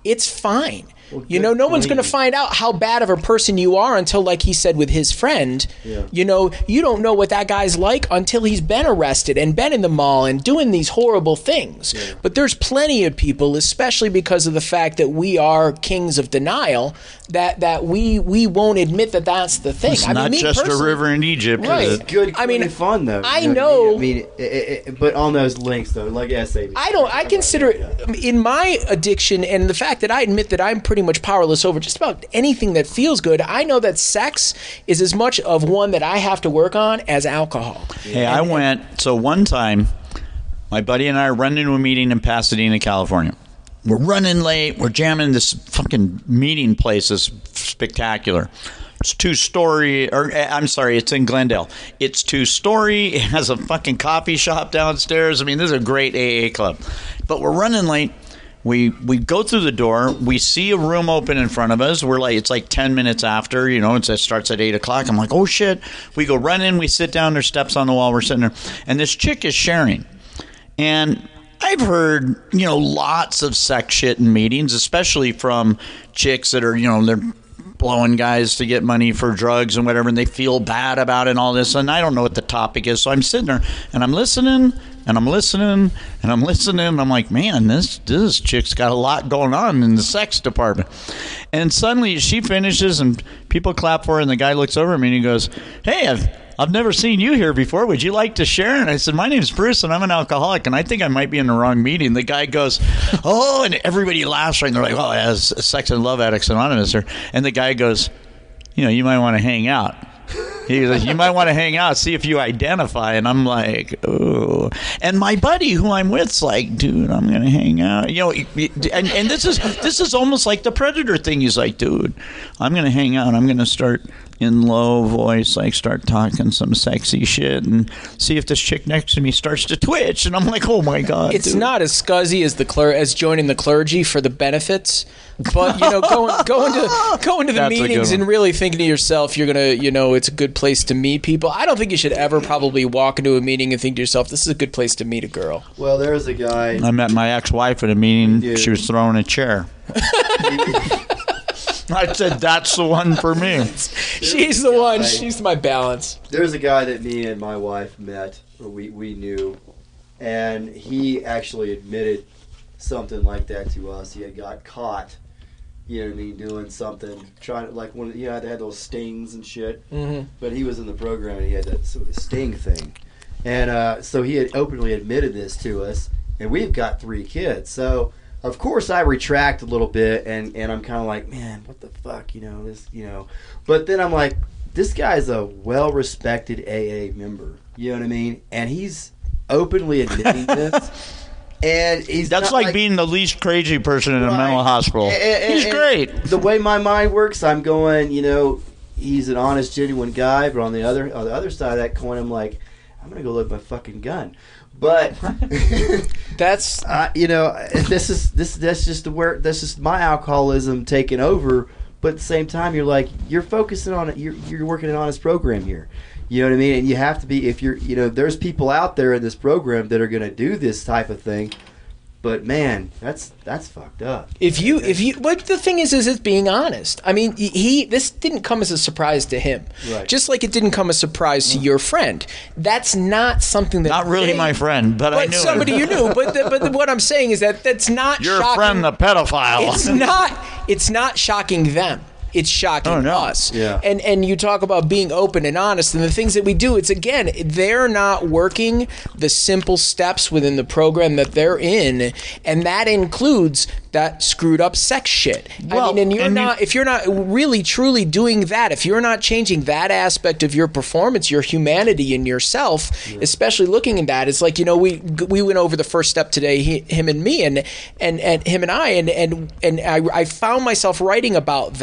it's fine. Well, you know, no good one's going to clean. find out how bad of a person you are until, like he said with his friend, Yeah. you know, you don't know what that guy's like until he's been arrested and been in the mall and doing these horrible things. Yeah. But there's plenty of people, especially because of the fact that we are kings of denial, that, that we we won't admit that that's the thing. It's I mean, not me just a personally- river in Egypt. is Right. it? Good, I mean, clean, fun though. I you know- what I mean, I mean it, it, it, but on those links though, like I say, I don't. I consider it in my addiction and the fact that I admit that I'm pretty much powerless over just about anything that feels good. I know that sex is as much of one that I have to work on as alcohol. Hey, I went, so one time, my buddy and I are running to a meeting in Pasadena, California. We're running late. We're jamming this fucking meeting place is spectacular. It's two-story, or eh, I'm sorry, it's in Glendale. It's two-story. It has a fucking coffee shop downstairs. I mean, this is a great A A club. But we're running late. We we go through the door. We see a room open in front of us. We're like, it's like ten minutes after, you know, it's, it starts at eight o'clock. I'm like, oh, shit. We go run in. We sit down. There's steps on the wall. We're sitting there. And this chick is sharing. And I've heard, you know, lots of sex shit in meetings, especially from chicks that are, you know, they're blowing guys to get money for drugs and whatever, and they feel bad about it and all this. And I don't know what the topic is. So I'm sitting there and I'm listening and I'm listening and I'm listening. And I'm like, man, this, this chick's got a lot going on in the sex department. And suddenly she finishes and people clap for her. And the guy looks over at me and he goes, hey, I've, I've never seen you here before. Would you like to share? And I said, my name's Bruce, and I'm an alcoholic, and I think I might be in the wrong meeting. The guy goes, oh, and everybody laughs, right? And they're like, oh, it has Sex and Love Addicts Anonymous here. And the guy goes, you know, you might want to hang out. He goes, you might want to hang out, see if you identify. And I'm like, oh. And my buddy who I'm with's like, dude, I'm going to hang out. You know, and, and this is this is almost like the Predator thing. He's like, dude, I'm going to hang out. I'm going to start in low voice, like start talking some sexy shit and see if this chick next to me starts to twitch. And I'm like, oh my God. It's dude. not as scuzzy as the cler- as joining the clergy for the benefits, but you know, going going to going to the That's a good meetings one. and really thinking to yourself, you're gonna, you know, it's a good place to meet people. I don't think you should ever probably walk into a meeting and think to yourself, this is a good place to meet a girl. Well, there's a guy. I met my ex-wife at a meeting. Dude. She was throwing a chair. I said, that's the one for me. She's the one. She's my balance. There's a guy that me and my wife met, or we, we knew, and he actually admitted something like that to us. He had got caught, you know what I mean, doing something, trying to, like, when, you know, they had those stings and shit, Mm-hmm. but he was in the program and he had that sort of sting thing. And uh, so he had openly admitted this to us, and we've got three kids. So, of course, I retract a little bit, and, and I'm kind of like, man, what the fuck, you know, this, you know. But then I'm like, this guy's a well-respected A A member, you know what I mean? And he's openly admitting this. And he's That's not like, being the least crazy person in a Right. mental hospital. And- and- He's and great. The way my mind works, I'm going, you know, he's an honest, genuine guy. But on the other on the other side of that coin, I'm like, I'm gonna go load my fucking gun. But That's uh, you know, this is this that's just the where that's just my alcoholism taking over. But at the same time, you're like, you're focusing on it. You're you're working an honest program here. You know what I mean? And you have to be, if you're, you know, there's people out there in this program that are going to do this type of thing. But man, that's that's fucked up. if you if you. But the thing is, is it's being honest. I mean, he this didn't come as a surprise to him, Right. just like it didn't come as a surprise to your friend. That's not something that Not really they- my friend, but, I But knew somebody him. you knew. But the, but the, what I'm saying is that that's not Your shocking. friend, the pedophile. It's not. It's not shocking them. It's shocking Oh, no. us. Yeah. And and you talk about being open and honest, and the things that we do. It's again, they're not working the simple steps within the program that they're in, and that includes that screwed up sex shit. I Well, mean, and you're and you- not. If you're not really truly doing that, if you're not changing that aspect of your performance, your humanity, and yourself, especially looking at that, it's like, you know, we we went over the first step today, he, him and me, and and and him and I, and and and I, I found myself writing about that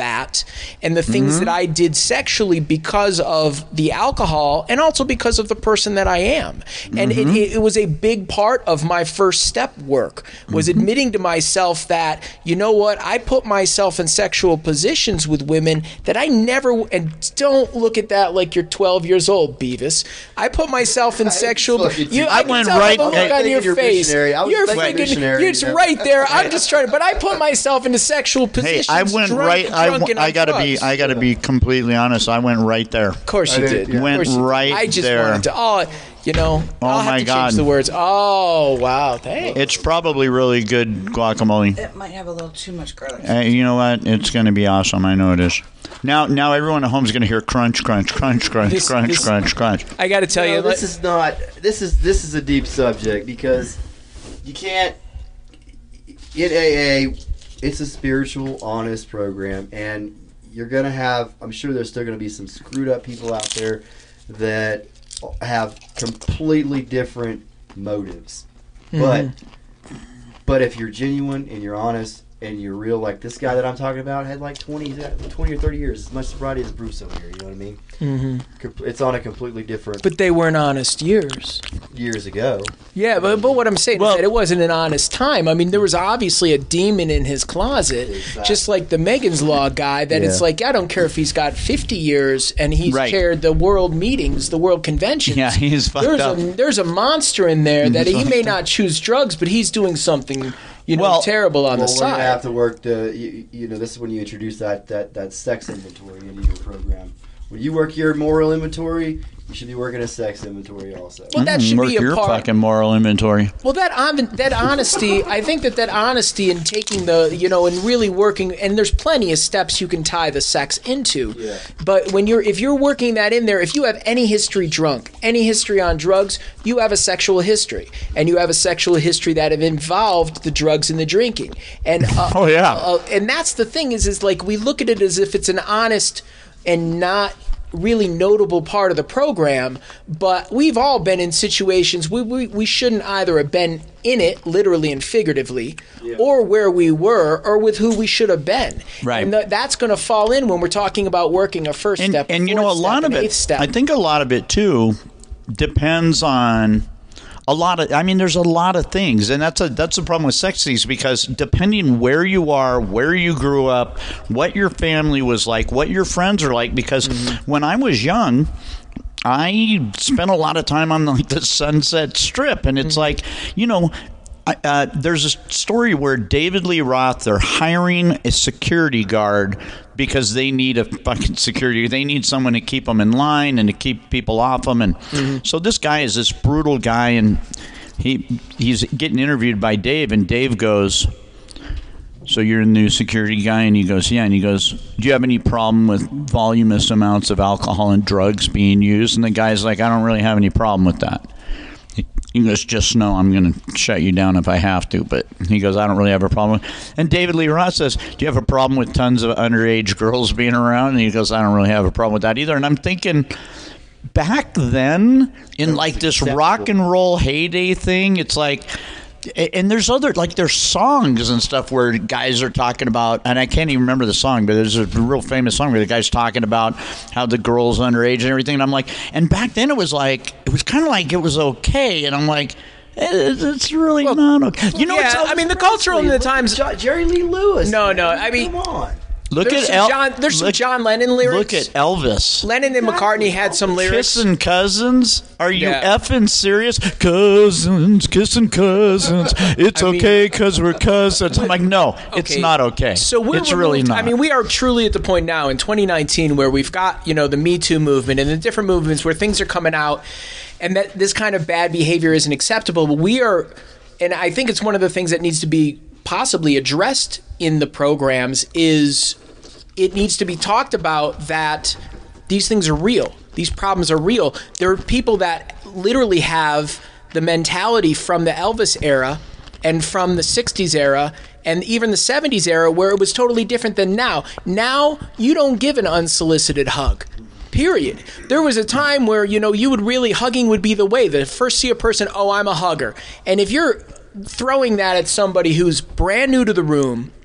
habits and the things mm-hmm. that I did sexually because of the alcohol and also because of the person that I am. And mm-hmm. it, it, it was a big part of my first step work, was mm-hmm. admitting to myself that, you know what, I put myself in sexual positions with women that I never, and don't look at that like you're twelve years old, Beavis. I put myself in sexual, you, I, I went right, the look I, on your face. You're freaking, you're just right there. I'm just trying to, but I put myself into sexual positions. Hey, I went drunk, right, drunk I, I gotta be, I gotta be completely honest. I went right there. Of course you did. You went right there. I just there. wanted to, oh, you know, oh I'll have my to God. change the words. Oh, wow, thanks. It's probably really good guacamole. It might have a little too much garlic. Uh, you know what? It's going to be awesome. I know it is. Now, now everyone at home is going to hear crunch, crunch, crunch, crunch, This- crunch, this- crunch, crunch. I got to tell No, you, this let- is not. This is this is a deep subject because you can't. In A A, it's a spiritual, honest program, and you're gonna have. I'm sure there's still gonna be some screwed up people out there that have completely different motives. Mhm. But but if you're genuine and you're honest and you're real, like this guy that I'm talking about had like twenty, twenty or thirty years, as much sobriety as Bruce over here. You know what I mean? Mhm. Com- It's on a completely different but they weren't honest years. years ago. Yeah, but, but what I'm saying Well- is that it wasn't an honest time. I mean, there was obviously a demon in his closet, Exactly. just like the Megan's Law guy, that it's Yeah. like, I don't care if he's got fifty years and he's Right. chaired the world meetings, the world conventions. Yeah, he's fucked there's up. A, there's a monster in there that he may not choose drugs, but he's doing something, you know, Well- terrible on Well, the we're gonna side. have to work to you, you know. This is when you introduce that, that that sex inventory into your program. When you work your moral inventory, you should be working a sex inventory also. Well, that Mm, should work be a your part. fucking moral inventory. Well, that hon- that honesty, I think that that honesty and taking the, you know, and really working, and there's plenty of steps you can tie the sex into. Yeah. But when you're, if you're working that in there, if you have any history drunk, any history on drugs, you have a sexual history, and you have a sexual history that have involved the drugs and the drinking. And uh, Oh, yeah. uh, and that's the thing is, is like we look at it as if it's an honest and not really notable part of the program, but we've all been in situations we we, we shouldn't either have been in it, literally and figuratively, Yeah. or where we were, or with who we should have been. Right. And th- that's going to fall in when we're talking about working a first And, step, and you fourth know, a step, lot of and it, eighth step. I think a lot of it too depends on a lot of, I mean, there's a lot of things, and that's a that's the problem with sex things, because depending where you are, where you grew up, what your family was like, what your friends are like, because Mm-hmm. when I was young, I spent a lot of time on like the Sunset Strip, and it's like, you know, I, uh, there's a story where David Lee Roth, they're hiring a security guard because they need a fucking security. They need someone to keep them in line and to keep people off them. And so this guy is this brutal guy, and he he's getting interviewed by Dave, and Dave goes, so you're the new security guy? And he goes, yeah. And he goes, do you have any problem with voluminous amounts of alcohol and drugs being used? And the guy's like, I don't really have any problem with that. He goes, just know I'm going to shut you down if I have to. But he goes, I don't really have a problem. And David Lee Roth says, do you have a problem with tons of underage girls being around? And he goes, I don't really have a problem with that either. And I'm thinking, back then, in like this acceptable. rock and roll heyday thing, it's like, and there's other, like there's songs and stuff where guys are talking about, and I can't even remember the song, but there's a real famous song where the guy's talking about how the girl's underage and everything. And I'm like, and back then it was like, it was kind of like it was okay. And I'm like, eh, it's really Well, not okay. You know, yeah, it's, I mean, the cultural in the times. Jo- Jerry Lee Lewis. No, man. no, I mean- come on. look There's at some El- John. There's some look, John Lennon lyrics. look at Elvis. Lennon and McCartney had some lyrics. Kissing cousins? Are you Yeah. effing serious? Cousins, kissing cousins. It's I mean- okay because we're cousins. I'm like, no, it's Okay, not okay. So we're it's really removed- not. I mean, we are truly at the point now in twenty nineteen where we've got, you know, the Me Too movement and the different movements where things are coming out, and that this kind of bad behavior isn't acceptable. But we are, and I think it's one of the things that needs to be possibly addressed in the programs is it needs to be talked about that these things are real. These problems are real. There are people that literally have the mentality from the Elvis era and from the sixties era and even the seventies era where it was totally different than now. Now, you don't give an unsolicited hug. Period. There was a time where, you know, you would really, hugging would be the way. The first see a person, oh, I'm a hugger. And if you're throwing that at somebody who's brand new to the room,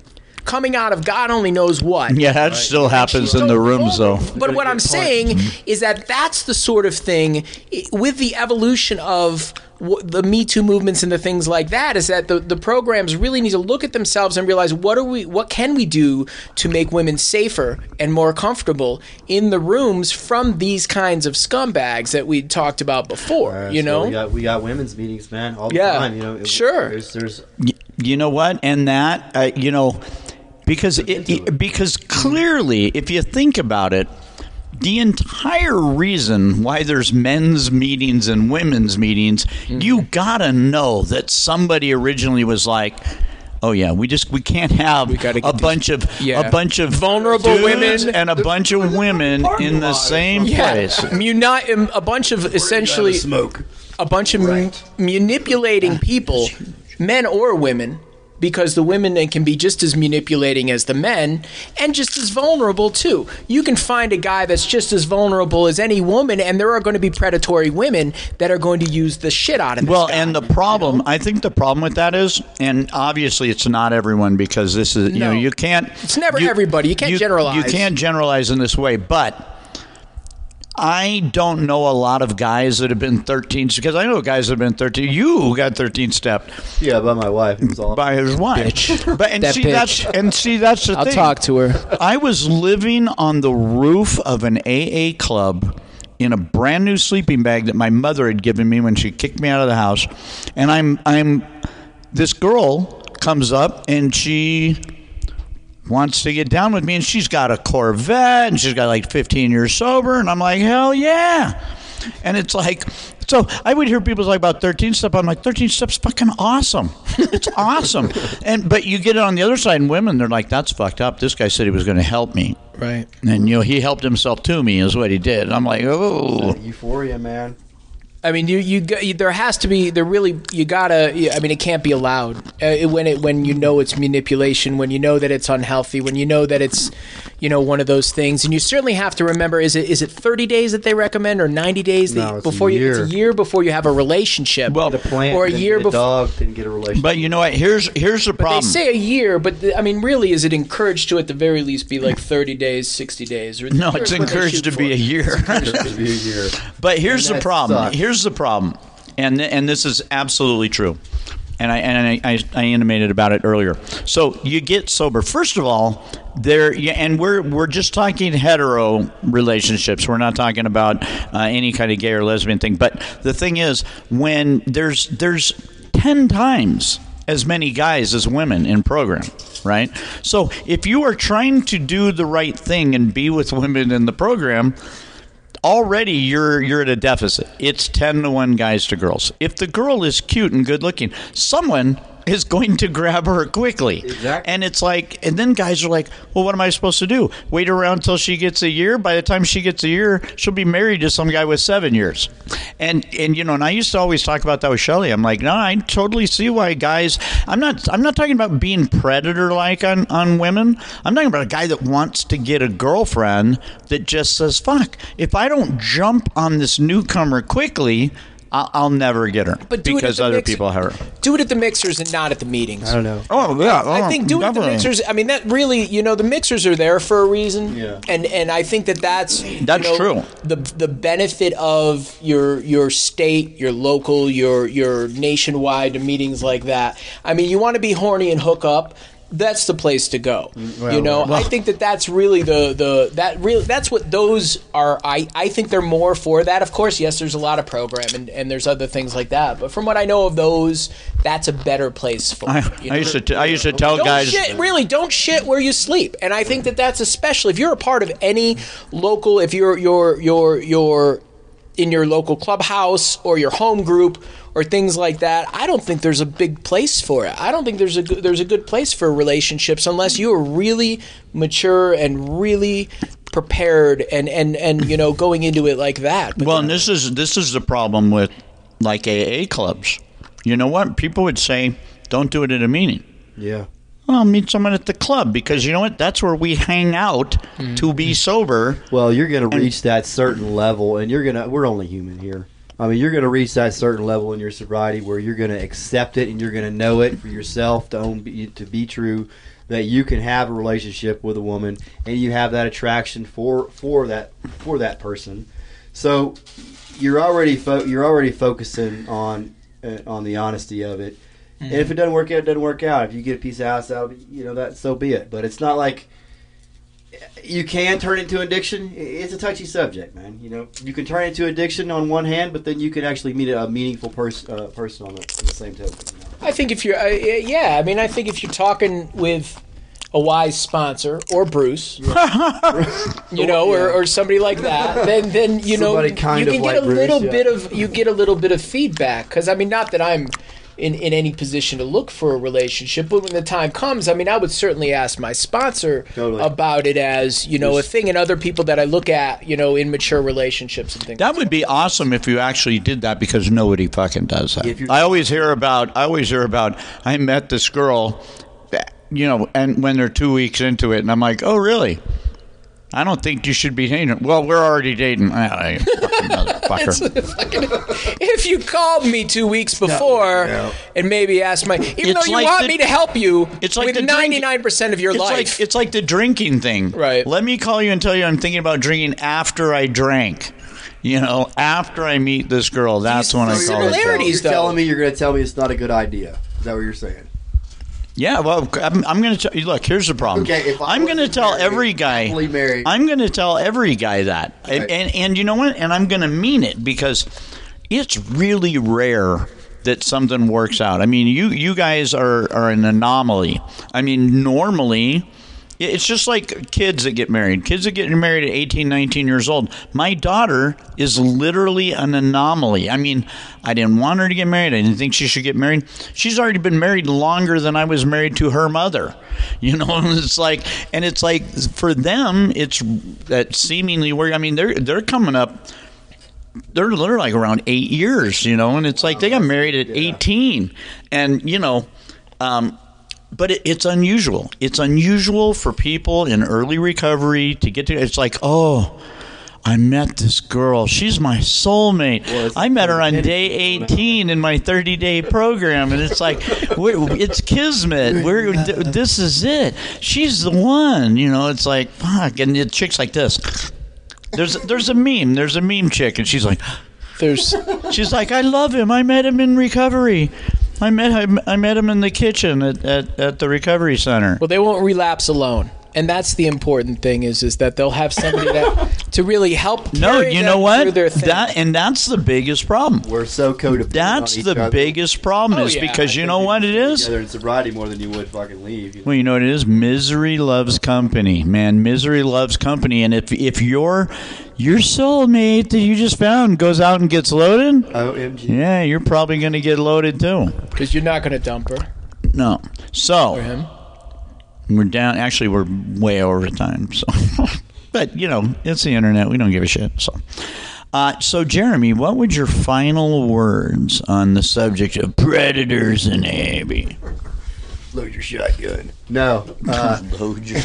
coming out of God only knows what. Yeah, that still happens in the rooms, though. But what I'm saying is that that's the sort of thing, i- with the evolution of w- the Me Too movements and the things like that, is that the, the programs really need to look at themselves and realize what are we, what can we do to make women safer and more comfortable in the rooms from these kinds of scumbags that we talked about before. Uh, you so know, we got we got women's meetings, man, all the Yeah, time. You know, it- sure. There's, there's Y- You know what? And that, uh, you know, because it, it, because clearly, if you think about it, the entire reason why there's men's meetings and women's meetings, Mm-hmm. you gotta know that somebody originally was like, "Oh yeah, we just we can't have gotta a get bunch of yeah. a bunch of Vulnerable dudes women. and a bunch of women in the same yeah, place." Muni- um, a bunch of essentially smoke. a bunch of ma- manipulating people, men or women, because the women then can be just as manipulating as the men and just as vulnerable too. You can find a guy that's just as vulnerable as any woman, and there are going to be predatory women that are going to use the shit out of this Well, guy. and the problem, I think the problem with that is, and obviously it's not everyone because this is, you No. know, you can't. It's never everybody. You can't generalize. You can't generalize in this way, but I don't know a lot of guys that have been thirteen, because I know guys that have been thirteen. You got thirteen stepped Yeah, by my wife. It was all by his wife. But and That see bitch. that's and see that's the I'll thing. talk to her. I was living on the roof of an A A club in a brand new sleeping bag that my mother had given me when she kicked me out of the house. And I'm I'm this girl comes up and she wants to get down with me, and she's got a Corvette and she's got like fifteen years sober, and I'm like, hell yeah. And it's like, so I would hear people talk about thirteen step. I'm like, thirteen step's fucking awesome. It's awesome. And but you get it on the other side, and women, they're like, that's fucked up. This guy said he was going to help me, Right. and you know he helped himself to me is what he did. And I'm like, oh, Euphoria, man. I mean, you, you you there has to be there really you gotta. I mean, it can't be allowed uh, when it when you know it's manipulation, when you know that it's unhealthy, when you know that it's, you know, one of those things. And you certainly have to remember: is it is it thirty days that they recommend, or ninety days that, No, it's a before you? year. It's a year before you have a relationship. Well, The plant or a didn't year get a before. dog didn't get a relationship. but you know what? Here's here's the They problem. say a year, but the, I mean, really, is it encouraged to at the very least be like thirty days, sixty days? Or no, here's it's what they encouraged shoot to be for. a year. It'd be a year. But here's And the that problem. sucks. Here's the problem, and and this is absolutely true, and I and I, I, I intimated about it earlier. So you get sober. First of all, there, yeah, and we're we're just talking hetero relationships. We're not talking about uh, any kind of gay or lesbian thing. But the thing is, when there's there's ten times as many guys as women in program, right? So if you are trying to do the right thing and be with women in the program, already you're you're at a deficit. It's ten to one guys to girls. If the girl is cute and good looking, someone is going to grab her quickly. Exactly. And it's like, and then guys are like, well, what am I supposed to do? Wait around till she gets a year? By the time she gets a year, she'll be married to some guy with seven years. And, and you know, and I used to always talk about that with Shelley. I'm like, no, I totally see why guys, I'm not, I'm not talking about being predator-like on, on women. I'm talking about a guy that wants to get a girlfriend that just says, fuck, if I don't jump on this newcomer quickly, I'll, I'll never get her But do it at because the other mixer- people have her. Do it at the mixers and not at the meetings. I don't know. Oh, yeah. I think do it at the mixers. I mean, that really, you know, the mixers are there for a reason. Yeah. And and I think that that's That's you know, true. The the benefit of your your state, your local, your your nationwide meetings like that. I mean, you want to be horny and hook up. That's the place to go. Well, you know, well. I think that that's really the the that really that's what those are. I I think they're more for that. Of course, yes, there's a lot of program and, and there's other things like that. But from what I know of those, that's a better place for. I, it, you I know? used to t- I used to tell Don't guys. shit, really, don't shit where you sleep. And I think that that's especially if you're a part of any local, if you're you're you're you're in your local clubhouse or your home group or things like that. I don't think there's a big place for it. I don't think there's a good, there's a good place for relationships unless you are really mature and really prepared and and and you know going into it like that. But Well, and this is this is the problem with like A A clubs. You know what? People would say, "Don't do it at a meeting." Yeah. Well, meet someone at the club because you know what? That's where we hang out to be sober. Well, you're going to reach that certain level, and you're going to. We're only human here. I mean, you're going to reach that certain level in your sobriety where you're going to accept it and you're going to know it for yourself to own to be true. that you can have a relationship with a woman and you have that attraction for for that for that person. So you're already fo- you're already focusing on uh, on the honesty of it. Mm-hmm. And if it doesn't work out, it doesn't work out. If you get a piece of ass out, you know, that so be it. But it's not like you can turn it into addiction. It's a touchy subject, man. You know, you can turn it into addiction on one hand, but then you can actually meet a meaningful pers- uh, person on the, on the same token. You know? I think if you're, uh, yeah, I mean, I think if you're talking with a wise sponsor or Bruce, you know, or, or somebody like that, then then you Somebody know kind you of can get like a Bruce, little yeah. bit of you get a little bit of feedback. Because I mean, not that I'm in, in any position to look for a relationship, but when the time comes, I mean, I would certainly ask my sponsor Totally. about it as, you know, a thing, and other people that I look at, you know, in mature relationships and things. That would be awesome if you actually did that, because nobody fucking does that. If you're- I always hear about. I always hear about. I met this girl, you know, and when they're two weeks into it, and I'm like, oh really? I don't think you should be dating her. Well, we're already dating. Ah, you fucking motherfucker. If you called me two weeks before no. and maybe asked my, even It's though you like want the- me to help you It's like the with drink- ninety-nine percent of your It's life. like it's like the drinking thing. Right. Let me call you and tell you I'm thinking about drinking after I drank. You know, after I meet this girl, that's when I so call it. similarities, You're though. telling me you're going to tell me it's not a good idea. Is that what you're saying? Yeah, well, I'm, I'm going to tell you. Look, here's the problem. Okay, if I I'm going to wasn't tell married, every guy. happily married. I'm going to tell every guy that, and, Right. and and you know what? And I'm going to mean it, because it's really rare that something works out. I mean, you you guys are are an anomaly. I mean, normally. It's just like kids that get married. Kids that get married at eighteen, nineteen years old. My daughter is literally an anomaly. I mean, I didn't want her to get married. I didn't think she should get married. She's already been married longer than I was married to her mother. You know, it's like, and it's like for them, it's that seemingly weird. I mean, they're they're coming up. They're they're like around eight years. You know, and it's like they got married at eighteen, and you know. Um, But it, it's unusual. It's unusual for people in early recovery to get to. It's like, oh, I met this girl. She's my soulmate. Well, I met her on day eighteen in my thirty-day program, and it's like, we're, it's kismet. We're this is it. She's the one. You know, it's like fuck. And the chick's like this. There's there's a meme. There's a meme chick, and she's like, There's she's like, I love him. I met him in recovery. I met him. I met him in the kitchen at, at, at the recovery center. well, they won't relapse alone, and that's the important thing. Is is that they'll have somebody that to really help. No, carry you them know through what? their thing. That and that's the biggest problem. We're so codependent That's on each the other. biggest problem Oh, is yeah, because I you know what it is? Together in sobriety more than you would fucking leave. You know? Well, you know what it is? Misery loves company, man. Misery loves company, and if if your your soulmate that you just found goes out and gets loaded, O M G. yeah, you're probably going to get loaded too. because you're not going to dump her No, or so him. we're down. Actually, we're way over time. So, but you know, it's the internet. We don't give a shit. So. Uh, so, Jeremy, what would your final words on the subject of predators and Abby? Load your shotgun. No. Uh, Load your.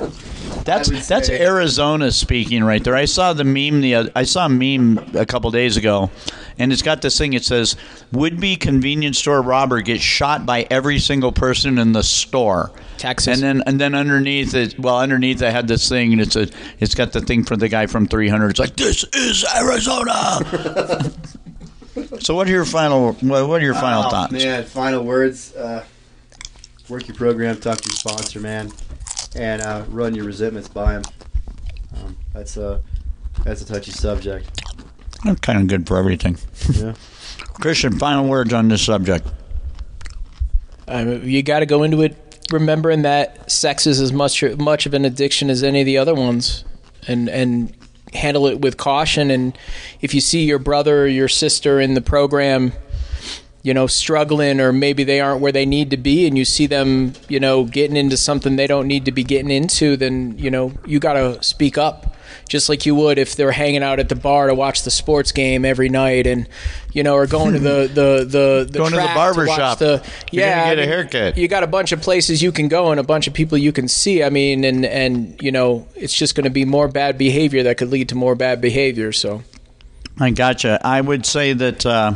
That's I would that's say- Arizona speaking right there. I saw the meme the oth- I saw a meme a couple days ago, and it's got this thing. It says, "Would-be convenience store robber gets shot by every single person in the store." Texas. And then and then underneath it, well, underneath I had this thing, and it's a it's got the thing for the guy from three hundred. It's like, "This is Arizona." So, what are your final what what are your final oh, thoughts? Man, final words. Uh, work your program, talk to your sponsor, man, and uh, run your resentments by him. Um, that's a that's a touchy subject. I'm kind of good for everything. Yeah. Christian, final words on this subject. Um, you got to go into it remembering that sex is as much much of an addiction as any of the other ones, and and handle it with caution. And if you see your brother or your sister in the program, you know, struggling, or maybe they aren't where they need to be, and you see them, you know, getting into something they don't need to be getting into, then, you know, you got to speak up. Just like you would if they're hanging out at the bar to watch the sports game every night, and you know, or going to the the the, the Going to the track barber watch shop. The, You're yeah, gonna get I a mean, haircut. You got a bunch of places you can go and a bunch of people you can see. I mean, and and you know, it's just going to be more bad behavior that could lead to more bad behavior. So, I gotcha. I would say that, uh,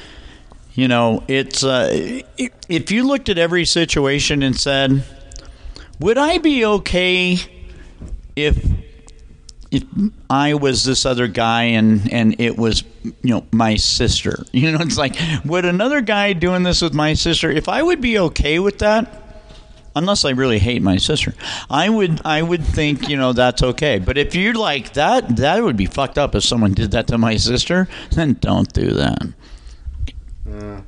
you know, it's uh, if you looked at every situation and said, Would I be okay if if I was this other guy and, and it was, you know, my sister? You know, it's like, would another guy doing this with my sister, if I would be okay with that, unless I really hate my sister, I would I would think, you know, that's okay. But if you're like, that, that would be fucked up if someone did that to my sister, then don't do that. Uh.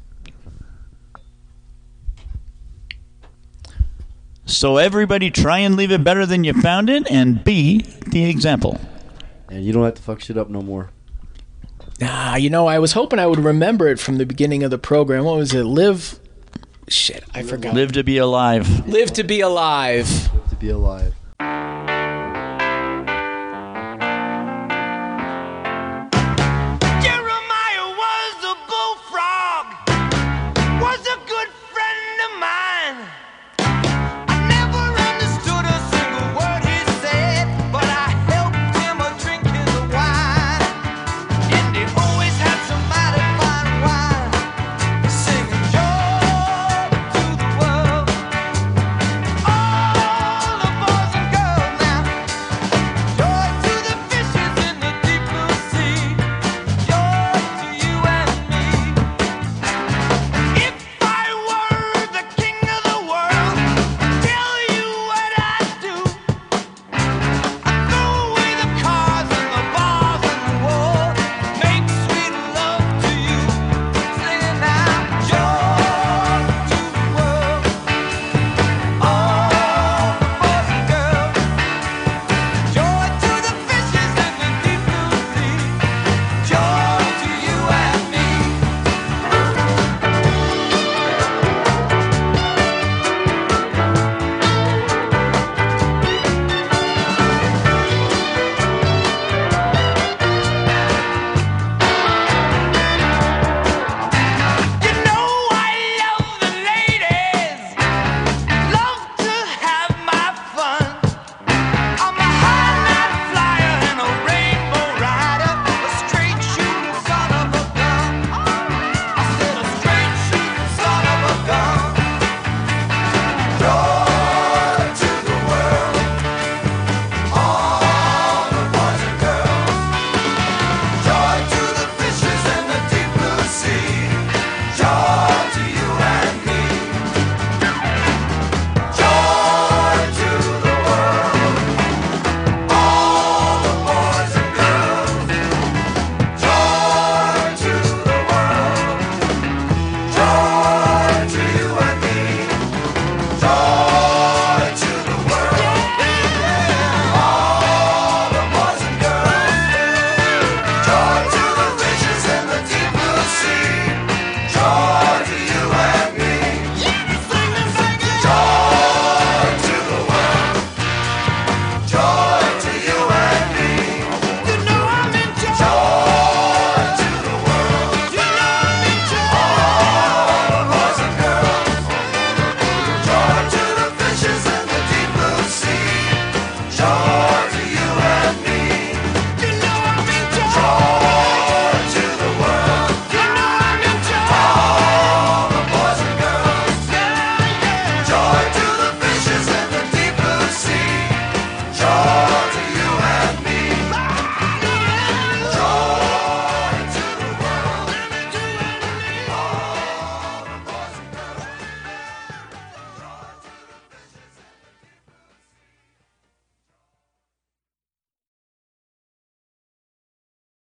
So everybody try and leave it better than you found it, and be the example. And you don't have to fuck shit up no more. Ah, you know, I was hoping I would remember it from the beginning of the program. What was it? Live... Shit, I forgot. Live to be alive. Live to be alive. Live to be alive.